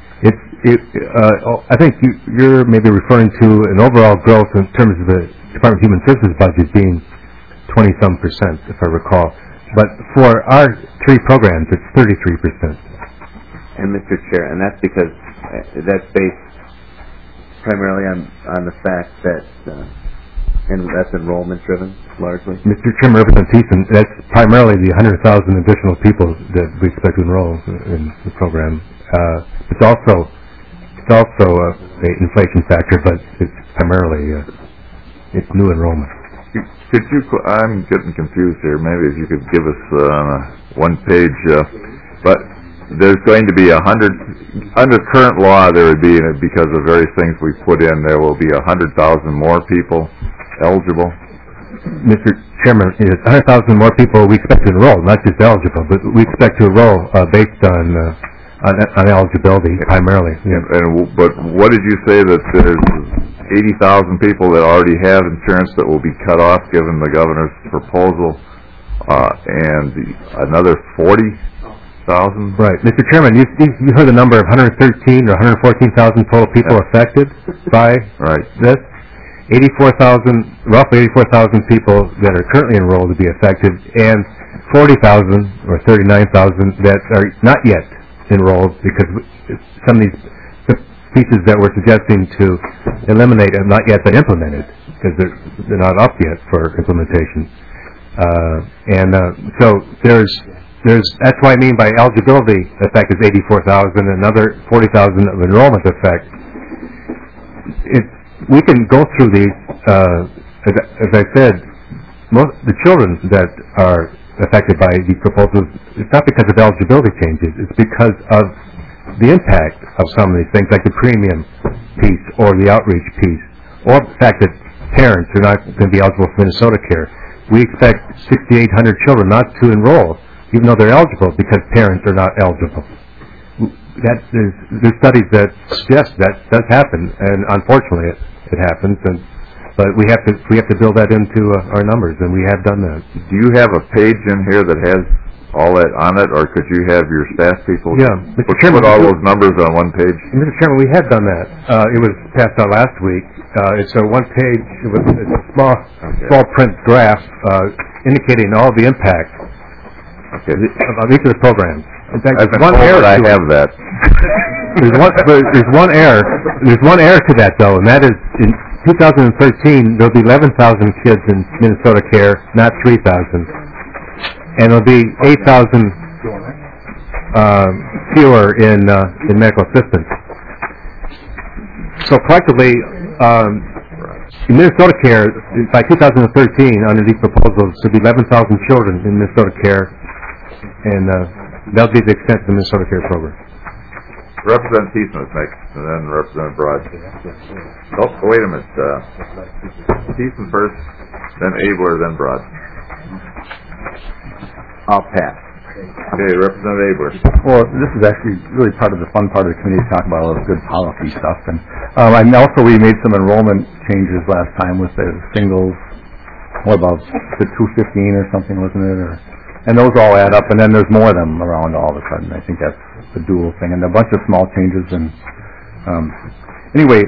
I think you're maybe referring to an overall growth in terms of the Department of Human Services budget being 20-some%, if I recall. But for our three programs, it's 33%.
And Mr. Chair, and that's because that's based primarily on the fact that, and that's enrollment driven largely.
Mr. Chairman, Representative Thiessen, that's primarily the 100,000 additional people that we expect to enroll in the program. It's also an inflation factor, but it's primarily it's new enrollment.
Could you? I'm getting confused here. Maybe if you could give us one page. But there's going to be 100 under current law. There would be, because of various things we put in, there will be 100,000 more people eligible.
Mr. Chairman, 100,000 more people we expect to enroll, not just eligible, but we expect to enroll based on eligibility primarily.
But what did you say that there's 80,000 people that already have insurance that will be cut off given the governor's proposal, and another 40,000?
Right. Mr. Chairman, you heard the number of 113 or 114,000 total people affected by this.
roughly 84,000 people that are currently enrolled to be affected, and 40,000 or 39,000 that are not yet enrolled because some of these pieces that we're suggesting to eliminate have not yet been implemented because they're not up yet for implementation. So that's what I mean by eligibility effect is 84,000, another 40,000 of enrollment effect. We can go through these, as I said, the children that are affected by these proposals, it's not because of eligibility changes, it's because of the impact of some of these things, like the premium piece or the outreach piece, or the fact that parents are not going to be eligible for Minnesota Care. We expect 6,800 children not to enroll, even though they're eligible, because parents are not eligible. There's studies that suggest that does happen, and unfortunately it happens. But we have to build that into our numbers, and we have done that.
Do you have a page in here that has all that on it, or could you have your staff people put all those numbers on one page?
Mr. Chairman, we have done that. It was passed out last week. It's a one page, it's a small print graph indicating all the impact of each of the programs. In fact,
I've been told that I have that.
There's one error. There's one error to that, though, and that is in 2013 there'll be 11,000 kids in Minnesota Care, not 3,000, and there'll be 8,000 fewer in medical assistance. So collectively, in Minnesota Care, by 2013, under these proposals, there'll be 11,000 children in Minnesota Care, and that'll be the extent of the Minnesota Care program.
Representative Thiesman is next, and then Representative Broad. Oh, wait a minute. Thiesman first, then Abler, then Broad.
I'll pass.
Okay, Representative Abler.
Well, this is actually really part of the fun part of the committee to talk about all this good policy stuff. And also we made some enrollment changes last time with the singles. What about the 215 or something, wasn't it? And those all add up, and then there's more of them around all of a sudden. I think that's the dual thing, and a bunch of small changes. And anyway,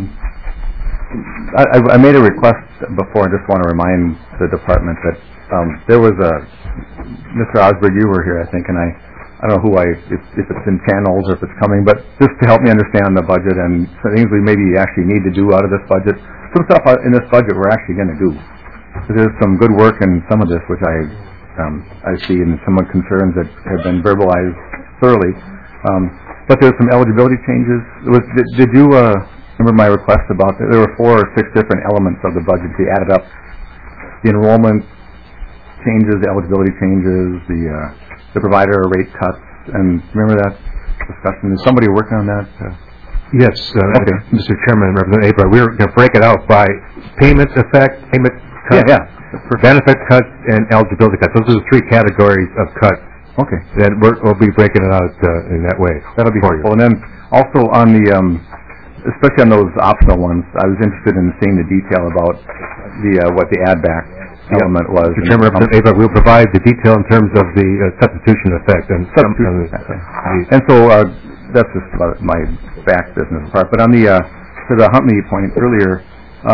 I made a request before. I just want to remind the department that there was Mr. Osberg, you were here, I think, and I don't know if it's in channels or if it's coming, but just to help me understand the budget and things we maybe actually need to do out of this budget. Some stuff in this budget we're actually going to do. There's some good work in some of this, which I see, and some concerns that have been verbalized thoroughly. But there's some eligibility changes. Did you remember my request about that? There were 4 or 6 different elements of the budget. They added up the enrollment changes, the eligibility changes, the provider rate cuts, and remember that discussion? Is somebody working on that?
Yes, okay. Mr. Chairman, Representative Abler, we're going to break it out by payment effect, payment cuts, benefit cuts, and eligibility cuts. Those are the 3 categories of cuts.
Okay.
Then we'll be breaking it out in that way.
That'll be helpful. And then also on the, especially on those optional ones, I was interested in seeing the detail about what the add-back element was.
Mr. Chairman, Representative Abler, we'll provide the detail in terms of the substitution effect. And
so that's just about my back business part. But on the to the Huntley point earlier,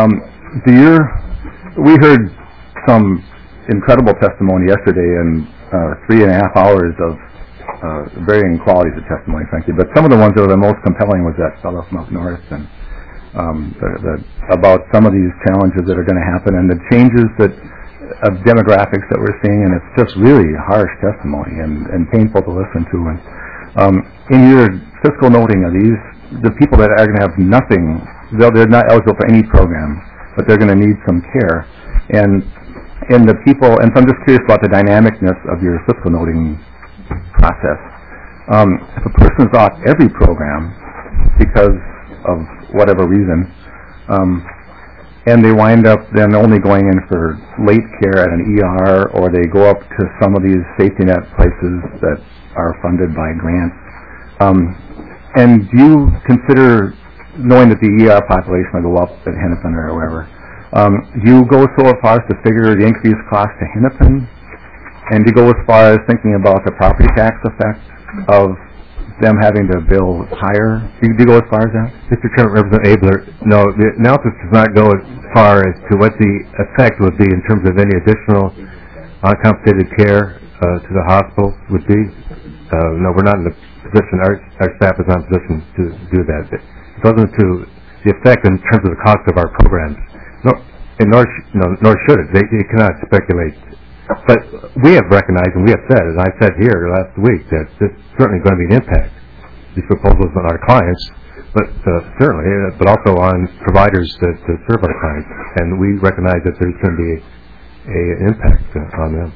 we heard some incredible testimony yesterday and 3.5 hours of varying qualities of testimony, frankly. But some of the ones that were the most compelling was that fellow from up north, and about some of these challenges that are going to happen and the changes of demographics that we're seeing, and it's just really harsh testimony and painful to listen to. And in your fiscal noting of these, the people that are going to have nothing, they're not eligible for any program, but they're going to need some care. And the people, and so I'm just curious about the dynamicness of your fiscal noting process. If a person's off every program because of whatever reason, and they wind up then only going in for late care at an ER, or they go up to some of these safety net places that are funded by grants, and do you consider, knowing that the ER population will go up at Hennepin or wherever, do you go so far as to figure the increased cost to Hennepin? And do you go as far as thinking about the property tax effect of them having to bill higher? Do you go as far as that?
Mr. Chairman, Representative Abler, no, the analysis does not go as far as to what the effect would be in terms of any additional uncompensated care to the hospitals would be. No, we're not in the position, our staff is not in a position to do that. It goes into the effect in terms of the cost of our programs. Nor should it. They cannot speculate. But we have recognized, and we have said, and I said here last week, that this is certainly going to be an impact, these proposals on our clients, but certainly, but also on providers that serve our clients. And we recognize that there's going to be an impact on them.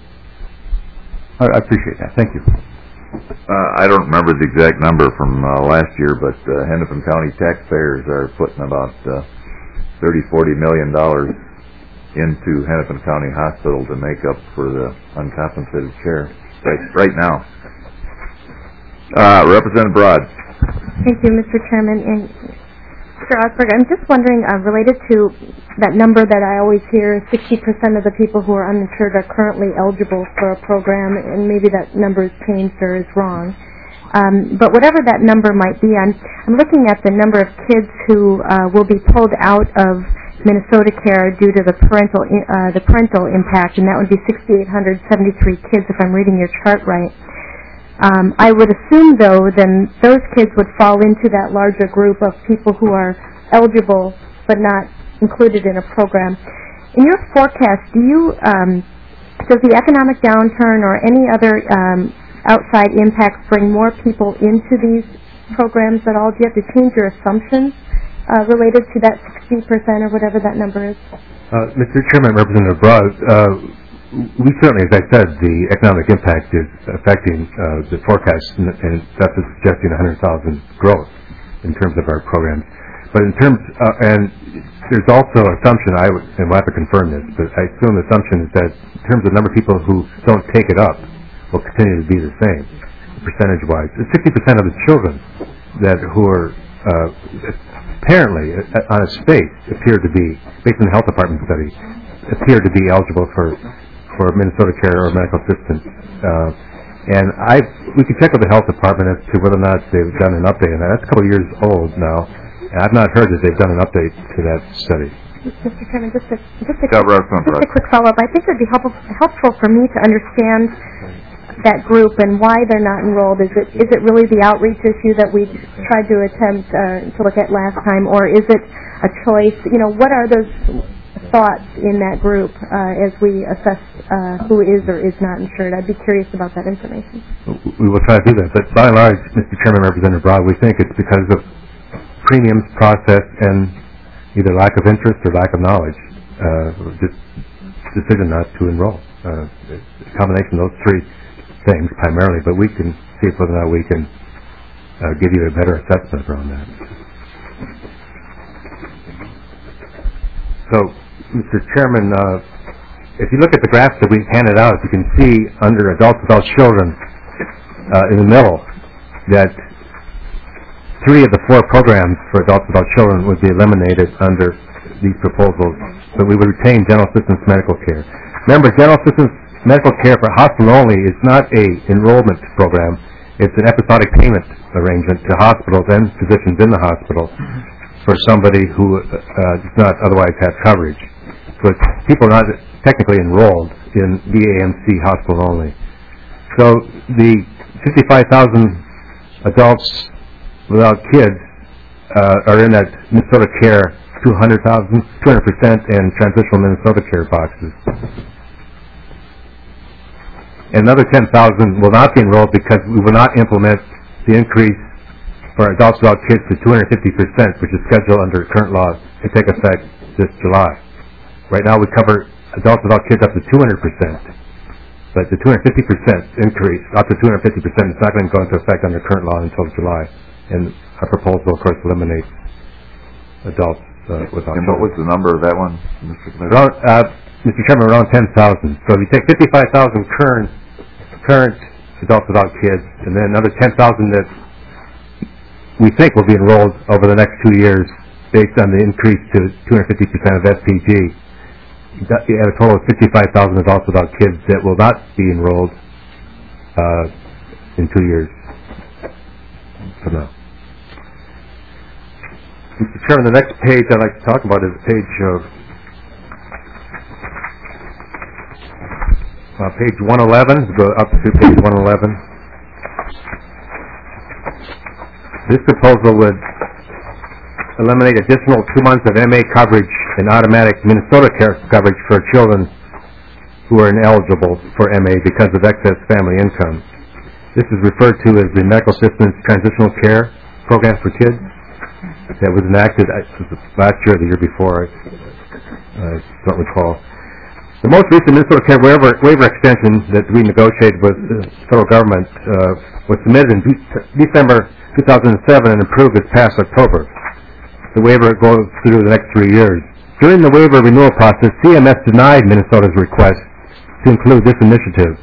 I appreciate that. Thank you.
I don't remember the exact number from last year, but Hennepin County taxpayers are putting about $30-40 million into Hennepin County Hospital to make up for the uncompensated care right now. Representative Broad.
Thank you, Mr. Chairman. And Mr. Osberg, I'm just wondering, related to that number that I always hear, 60% of the people who are uninsured are currently eligible for a program, and maybe that number has changed or is wrong. But whatever that number might be, I'm looking at the number of kids who will be pulled out of Minnesota Care due to the parental impact, and that would be 6,873 kids if I'm reading your chart right. I would assume, though, then those kids would fall into that larger group of people who are eligible but not included in a program. In your forecast, does the economic downturn or any other outside impacts bring more people into these programs at all? Do you have to change your assumptions related to that 60% or whatever that number is?
Mr. Chairman, Representative Broad, we certainly, as I said, the economic impact is affecting the forecast, and that's suggesting 100,000 growth in terms of our programs. But in terms, and there's also an assumption, and we'll have to confirm this, but I assume the assumption is that in terms of the number of people who don't take it up will continue to be the same, percentage-wise. 60% of the children who are apparently, on its face, appear to be, based on the health department study, appear to be eligible for Minnesota Care or medical assistance. And we can check with the health department as to whether or not they've done an update on that. That's a couple of years old now, and I've not heard that they've done an update to that study.
Mr. Chairman, just a quick follow-up. I think it would be helpful for me to understand that group and why they're not enrolled. Is it really the outreach issue that we tried to attempt to look at last time, or is it a choice? What are those thoughts in that group as we assess who is or is not insured? I'd be curious about that information.
We will try to do that, but by and large, Mr. Chairman, Representative Broad, we think it's because of premiums process and either lack of interest or lack of knowledge, decision not to enroll. A combination of those three things primarily, but we can see whether or not we can give you a better assessment around that. So, Mr. Chairman, if you look at the graphs that we handed out, you can see under adults without children in the middle that 3 of the 4 programs for adults without children would be eliminated under these proposals, but we would retain general assistance medical care. Remember, general assistance medical care for hospital only is not a enrollment program. It's an episodic payment arrangement to hospitals and physicians in the hospital for somebody who does not otherwise have coverage. So people are not technically enrolled in BAMC hospital only. So the 55,000 adults without kids are in that Minnesota Care 200% and transitional Minnesota Care boxes. Another 10,000 will not be enrolled because we will not implement the increase for adults without kids to 250%, which is scheduled under current law to take effect this July. Right now we cover adults without kids up to 200%, but the 250% increase, up to 250%, is not going to go into effect under current law until July. And our proposal, of course, eliminates adults without children.
And what was the number of that one, Mr.
Commissioner? Mr. Chairman, around 10,000. So if you take 55,000 current adults without kids, and then another 10,000 that we think will be enrolled over the next 2 years based on the increase to 250% of SPG, you have a total of 55,000 adults without kids that will not be enrolled in 2 years. for now. Mr. Chairman, the next page I'd like to talk about is page 111. Go up to page 111. This proposal would eliminate additional 2 months of MA coverage and automatic Minnesota care coverage for children who are ineligible for MA because of excess family income. This is referred to as the Medical Assistance Transitional Care Program for Kids that was enacted last year or the year before, I don't recall. The most recent Minnesota Care waiver extension that we negotiated with the federal government was submitted in December 2007 and approved this past October. The waiver goes through the next 3 years. During the waiver renewal process, CMS denied Minnesota's request to include this initiative,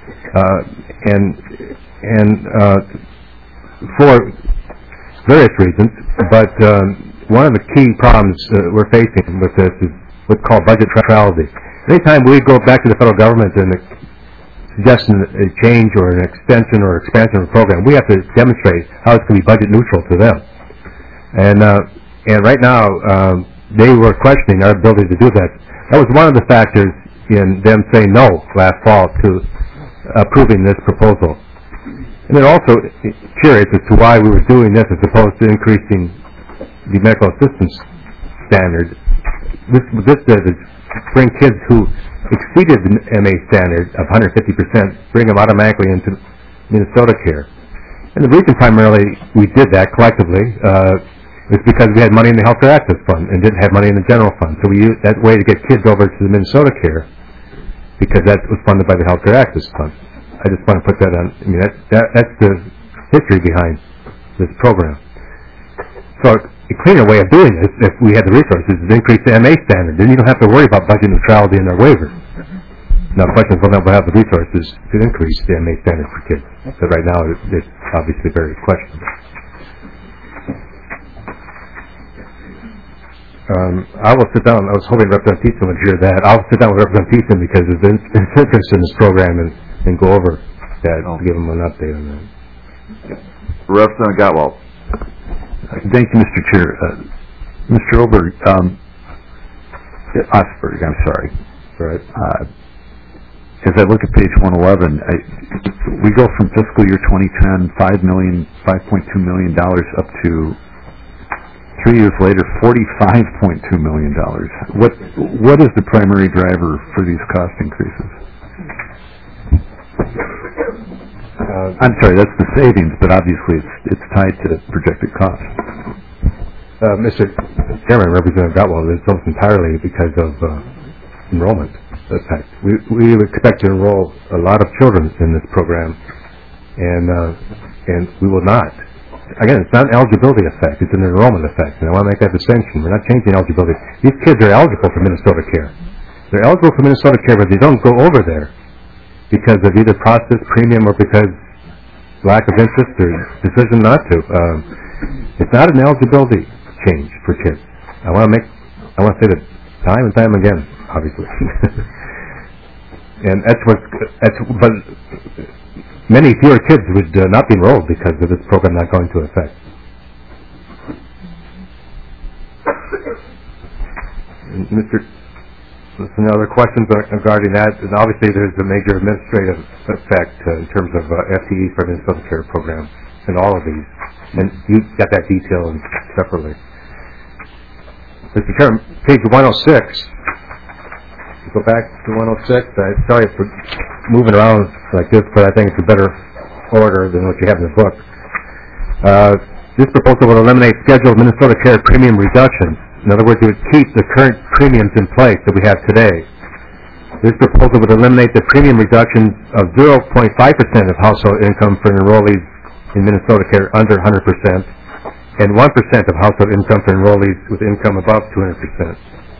for various reasons. But one of the key problems we're facing with this is what's called budget neutrality. Anytime we go back to the federal government and suggest a change or an extension or expansion of a program, we have to demonstrate how it's going to be budget neutral to them. And right now, they were questioning our ability to do that. That was one of the factors in them saying no last fall to approving this proposal. And they're also curious as to why we were doing this as opposed to increasing the medical assistance standard. This does is bring kids who exceeded the MA standard of 150%, bring them automatically into Minnesota care. And the reason primarily we did that collectively is because we had money in the Health Care Access Fund and didn't have money in the general fund. So we used that way to get kids over to the Minnesota care because that was funded by the Health Care Access Fund. I just want to put that on. I mean, that's the history behind this program. So a cleaner way of doing this, if we had the resources, is to increase the MA standard. Then you don't have to worry about budget neutrality in our waiver. Now the question is whether we'll have the resources to increase the MA standard for kids. But right now it's obviously very questionable. I will sit down. I was hoping Representative Thiessen would hear that. I'll sit down with Representative Thiessen because of his interest in this program and go over that to give him an update on that.
Representative Gottwald.
Thank you, Mr. Chair. Mr. Osberg, I'm sorry.
Right.
As I look at page 111, we go from fiscal year 2010, $5.2 million up to 3 years later, $45.2 million. What is the primary driver for these cost increases? I'm sorry, that's the savings, but obviously it's tied to projected costs.
Mr. Chairman, Representative Gottwald, it's almost entirely because of enrollment effect. We expect to enroll a lot of children in this program, and we will not. Again, it's not an eligibility effect, it's an enrollment effect, and I want to make that distinction. We're not changing eligibility. These kids are eligible for Minnesota care. They're eligible for Minnesota care, but they don't go over there because of either process, premium, or because lack of interest or decision not to. It's not an eligibility change for kids. I want to say that time and time again, obviously. And but many fewer kids would not be enrolled because of this program not going into effect. Any other questions regarding that? And obviously there's a major administrative effect in terms of FTE for the Minnesota Care Program in all of these. And you got that detailed separately. Mr. Chairman, page 106. Go back to 106. Sorry for moving around like this, but I think it's a better order than what you have in the book. This proposal will eliminate scheduled Minnesota Care premium reductions. In other words, it would keep the current premiums in place that we have today. This proposal would eliminate the premium reduction of 0.5% of household income for enrollees in Minnesota Care under 100% and 1% of household income for enrollees with income above 200%.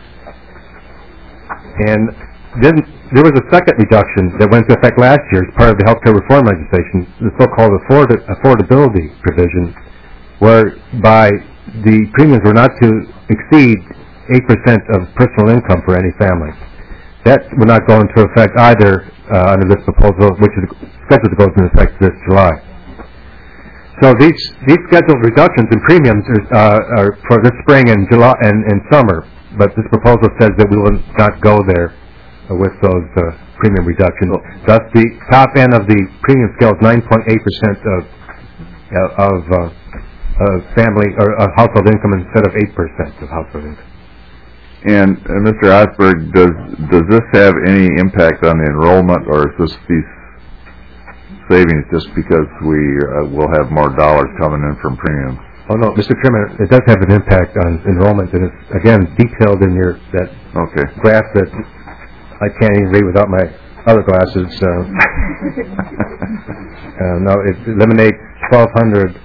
And then there was a second reduction that went into effect last year as part of the health care reform legislation, the so-called affordability provision, whereby the premiums were not to exceed 8% of personal income for any family. That will not go into effect either under this proposal, which is scheduled to go into effect this July.
So these scheduled reductions in premiums are for this spring and July and summer, but this proposal says that we will not go there with those premium reductions. Thus, the top end of the premium scale is 9.8% of family or household income instead of 8% of household income.
And Mr. Osberg, does this have any impact on the enrollment, or is this these savings just because we will have more dollars coming in from premiums?
Oh no, Mr. Chairman, it does have an impact on enrollment, and it's again detailed in that graph that I can't even read without my other glasses. No, it eliminates 1,200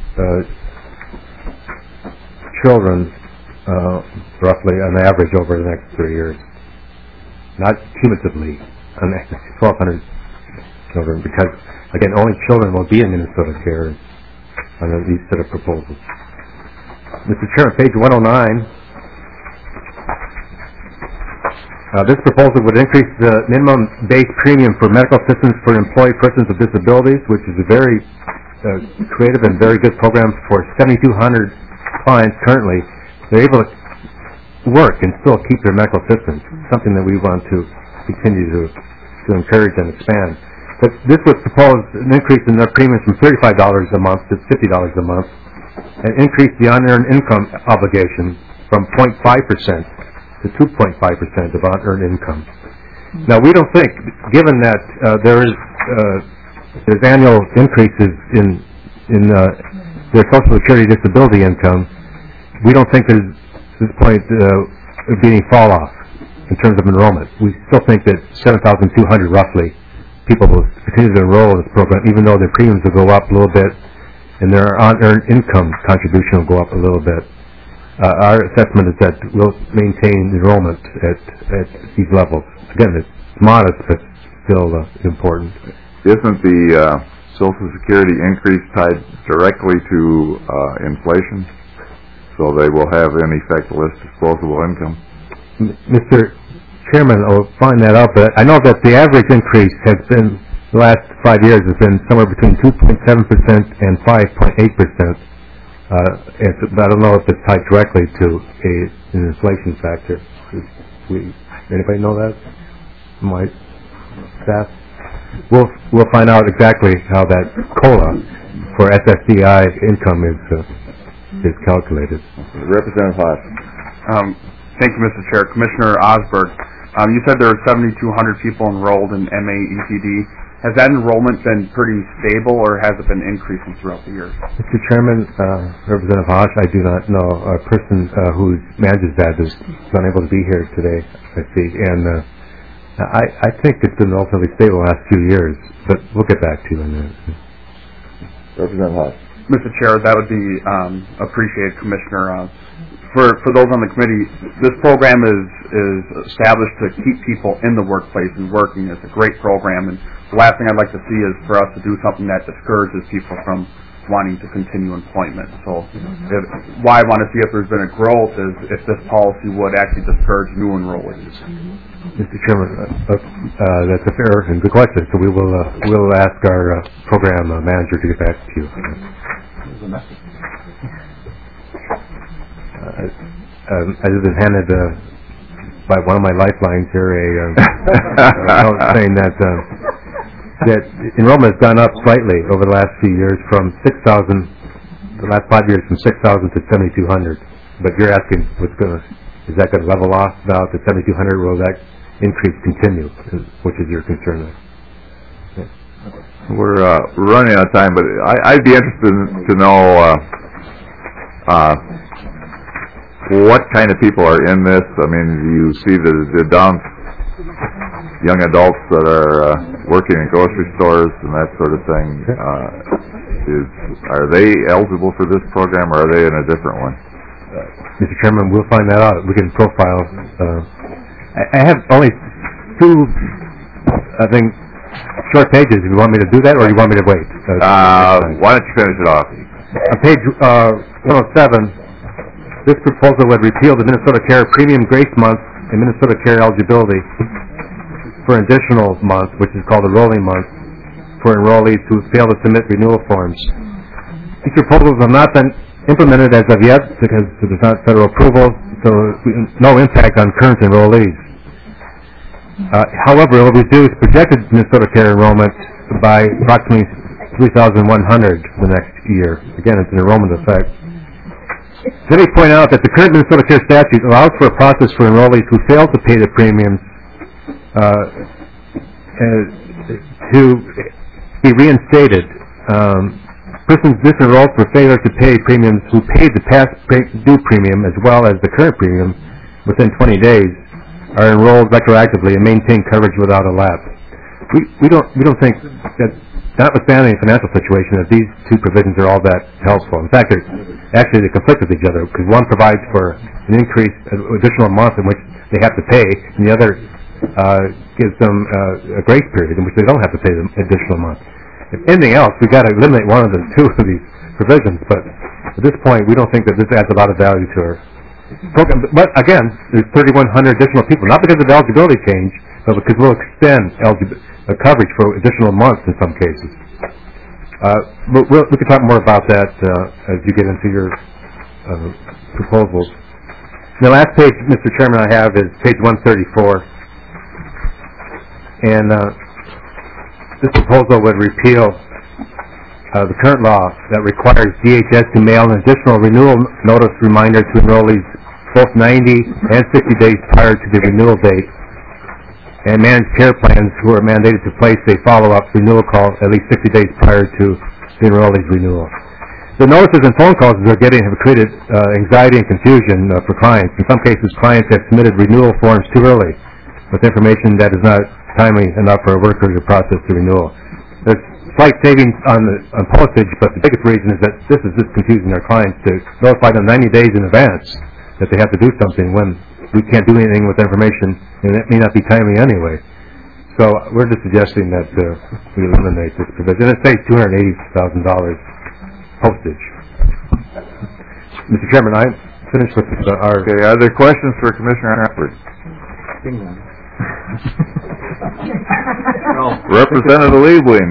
children, roughly on average over the next 3 years. Not cumulatively, on 1,200 children, because again, only children will be in Minnesota Care under these set of proposals. Mr. Chairman, page 109. This proposal would increase the minimum base premium for medical assistance for employed persons with disabilities, which is a very creative and very good program for 7,200 clients currently. They're able to work and still keep their medical assistance, something that we want to continue to encourage and expand. But this would propose an increase in their premiums from $35 a month to $50 a month, and increase the unearned income obligation from 0.5% to 2.5% of unearned income. Now, we don't think, given that there's annual increases in their Social Security disability income, we don't think there's at this point there'd be any fall off in terms of enrollment. We still think that 7,200 roughly people will continue to enroll in this program, even though their premiums will go up a little bit and their unearned income contribution will go up a little bit. Our assessment is that we'll maintain enrollment at these levels. Again, it's modest, but still important.
Isn't the Social Security increase tied directly to inflation? So they will have, in effect, less disposable income?
Mr. Chairman, I'll find that out, but I know that the average increase has been, the last 5 years, has been somewhere between 2.7% and 5.8%. I don't know if it's tied directly to an inflation factor. Anybody know that? My staff? We'll find out exactly how that COLA for SSDI income is calculated.
Representative Haas.
Thank you, Mr. Chair. Commissioner Osberg, you said there are 7,200 people enrolled in MAETD. Has that enrollment been pretty stable, or has it been increasing throughout the years?
Mr. Chairman, Representative Haas, I do not know. A person who manages that is unable to be here today, I see. And I think it's been relatively stable the last few years, but we'll get back to you on that.
Representative Haas.
Mr. Chair, that would be appreciated, Commissioner. For those on the committee, this program is established to keep people in the workplace and working. It's a great program, and the last thing I'd like to see is for us to do something that discourages people from wanting to continue employment. So why I want to see if there's been a growth is if this policy would actually discourage new enrollees.
Mr. Chairman, that's a fair and good question. So we'll ask our program manager to get back to you. I've been handed by one of my lifelines here a note saying that enrollment has gone up slightly over the last few years from 6,000, the last 5 years from 6,000 to 7,200. But you're asking is that going to level off now to 7,200? Will that increase continue? Which is your concern?
We're running out of time, but I'd be interested to know what kind of people are in this. I mean, you see the young adults that are working in grocery stores and that sort of thing. Are they eligible for this program, or are they in a different one?
Mr. Chairman, we'll find that out. We can profile. I have only two, I think, short pages. If you want me to do that, or you want me to wait?
Why don't you finish it off?
On page 107. This proposal would repeal the Minnesota Care Premium Grace Month and Minnesota Care eligibility for an additional month, which is called a rolling month, for enrollees who fail to submit renewal forms.
These proposals have not been implemented as of yet because there's not federal approval, so no impact on current enrollees. However, it will reduce projected Minnesota Care enrollment by approximately 3,100 for the next year. Again, it's an enrollment effect. Let me point out that the current Minnesota Care statute allows for a process for enrollees who fail to pay the premiums to be reinstated. Persons disenrolled for failure to pay premiums who paid the past due premium as well as the current premium within 20 days are enrolled retroactively and maintain coverage without a lapse. We don't think that, notwithstanding the financial situation, that these two provisions are all that helpful. In fact, they conflict with each other because one provides for an increase, an additional month in which they have to pay, and the other gives them a grace period in which they don't have to pay the additional month. If anything else, we've got to eliminate one of the two of these provisions, but at this point, we don't think that this adds a lot of value to our program. But again, there's 3,100 additional people, not because of eligibility change, but because we'll extend coverage for additional months in some cases. We can talk more about that as you get into your proposals. The last page, Mr. Chairman, I have is page 134. And this proposal would repeal the current law that requires DHS to mail an additional renewal notice reminder to enrollees both 90 and 60 days prior to the renewal date, and managed care plans who are mandated to place a follow-up renewal call at least 60 days prior to the enrollee's renewal. The notices and phone calls they're getting have created anxiety and confusion for clients. In some cases, clients have submitted renewal forms too early with information that is not timely enough for a worker to process the renewal. There's slight savings on postage, but the biggest reason is that this is just confusing our clients to notify them 90 days in advance that they have to do something when we can't do anything with information, and it may not be timely anyway. So we're just suggesting that we eliminate this provision. It saves $280,000 postage. Mr. Chairman, I finished with our...
Okay, are there questions for Commissioner Hartford? Representative Liebling.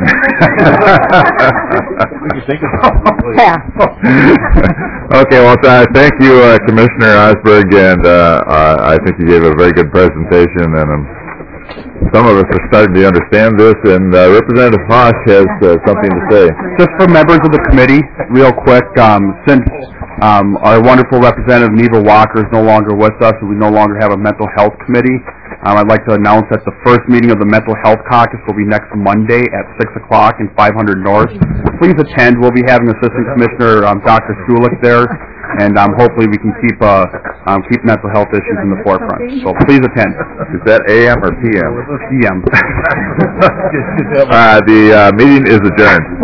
Okay, well, thank you, Commissioner Osberg, and I think you gave a very good presentation, and some of us are starting to understand this, and Representative Haas has something to say.
Just for members of the committee, real quick, since our wonderful representative Neva Walker is no longer with us, and we no longer have a mental health committee, I'd like to announce that the first meeting of the Mental Health Caucus will be next Monday at 6 o'clock in 500 North. Please attend. We'll be having Assistant Commissioner Dr. Schulich there, and hopefully we can keep mental health issues in the forefront. So please attend.
Is that AM or PM?
PM.
The meeting is adjourned.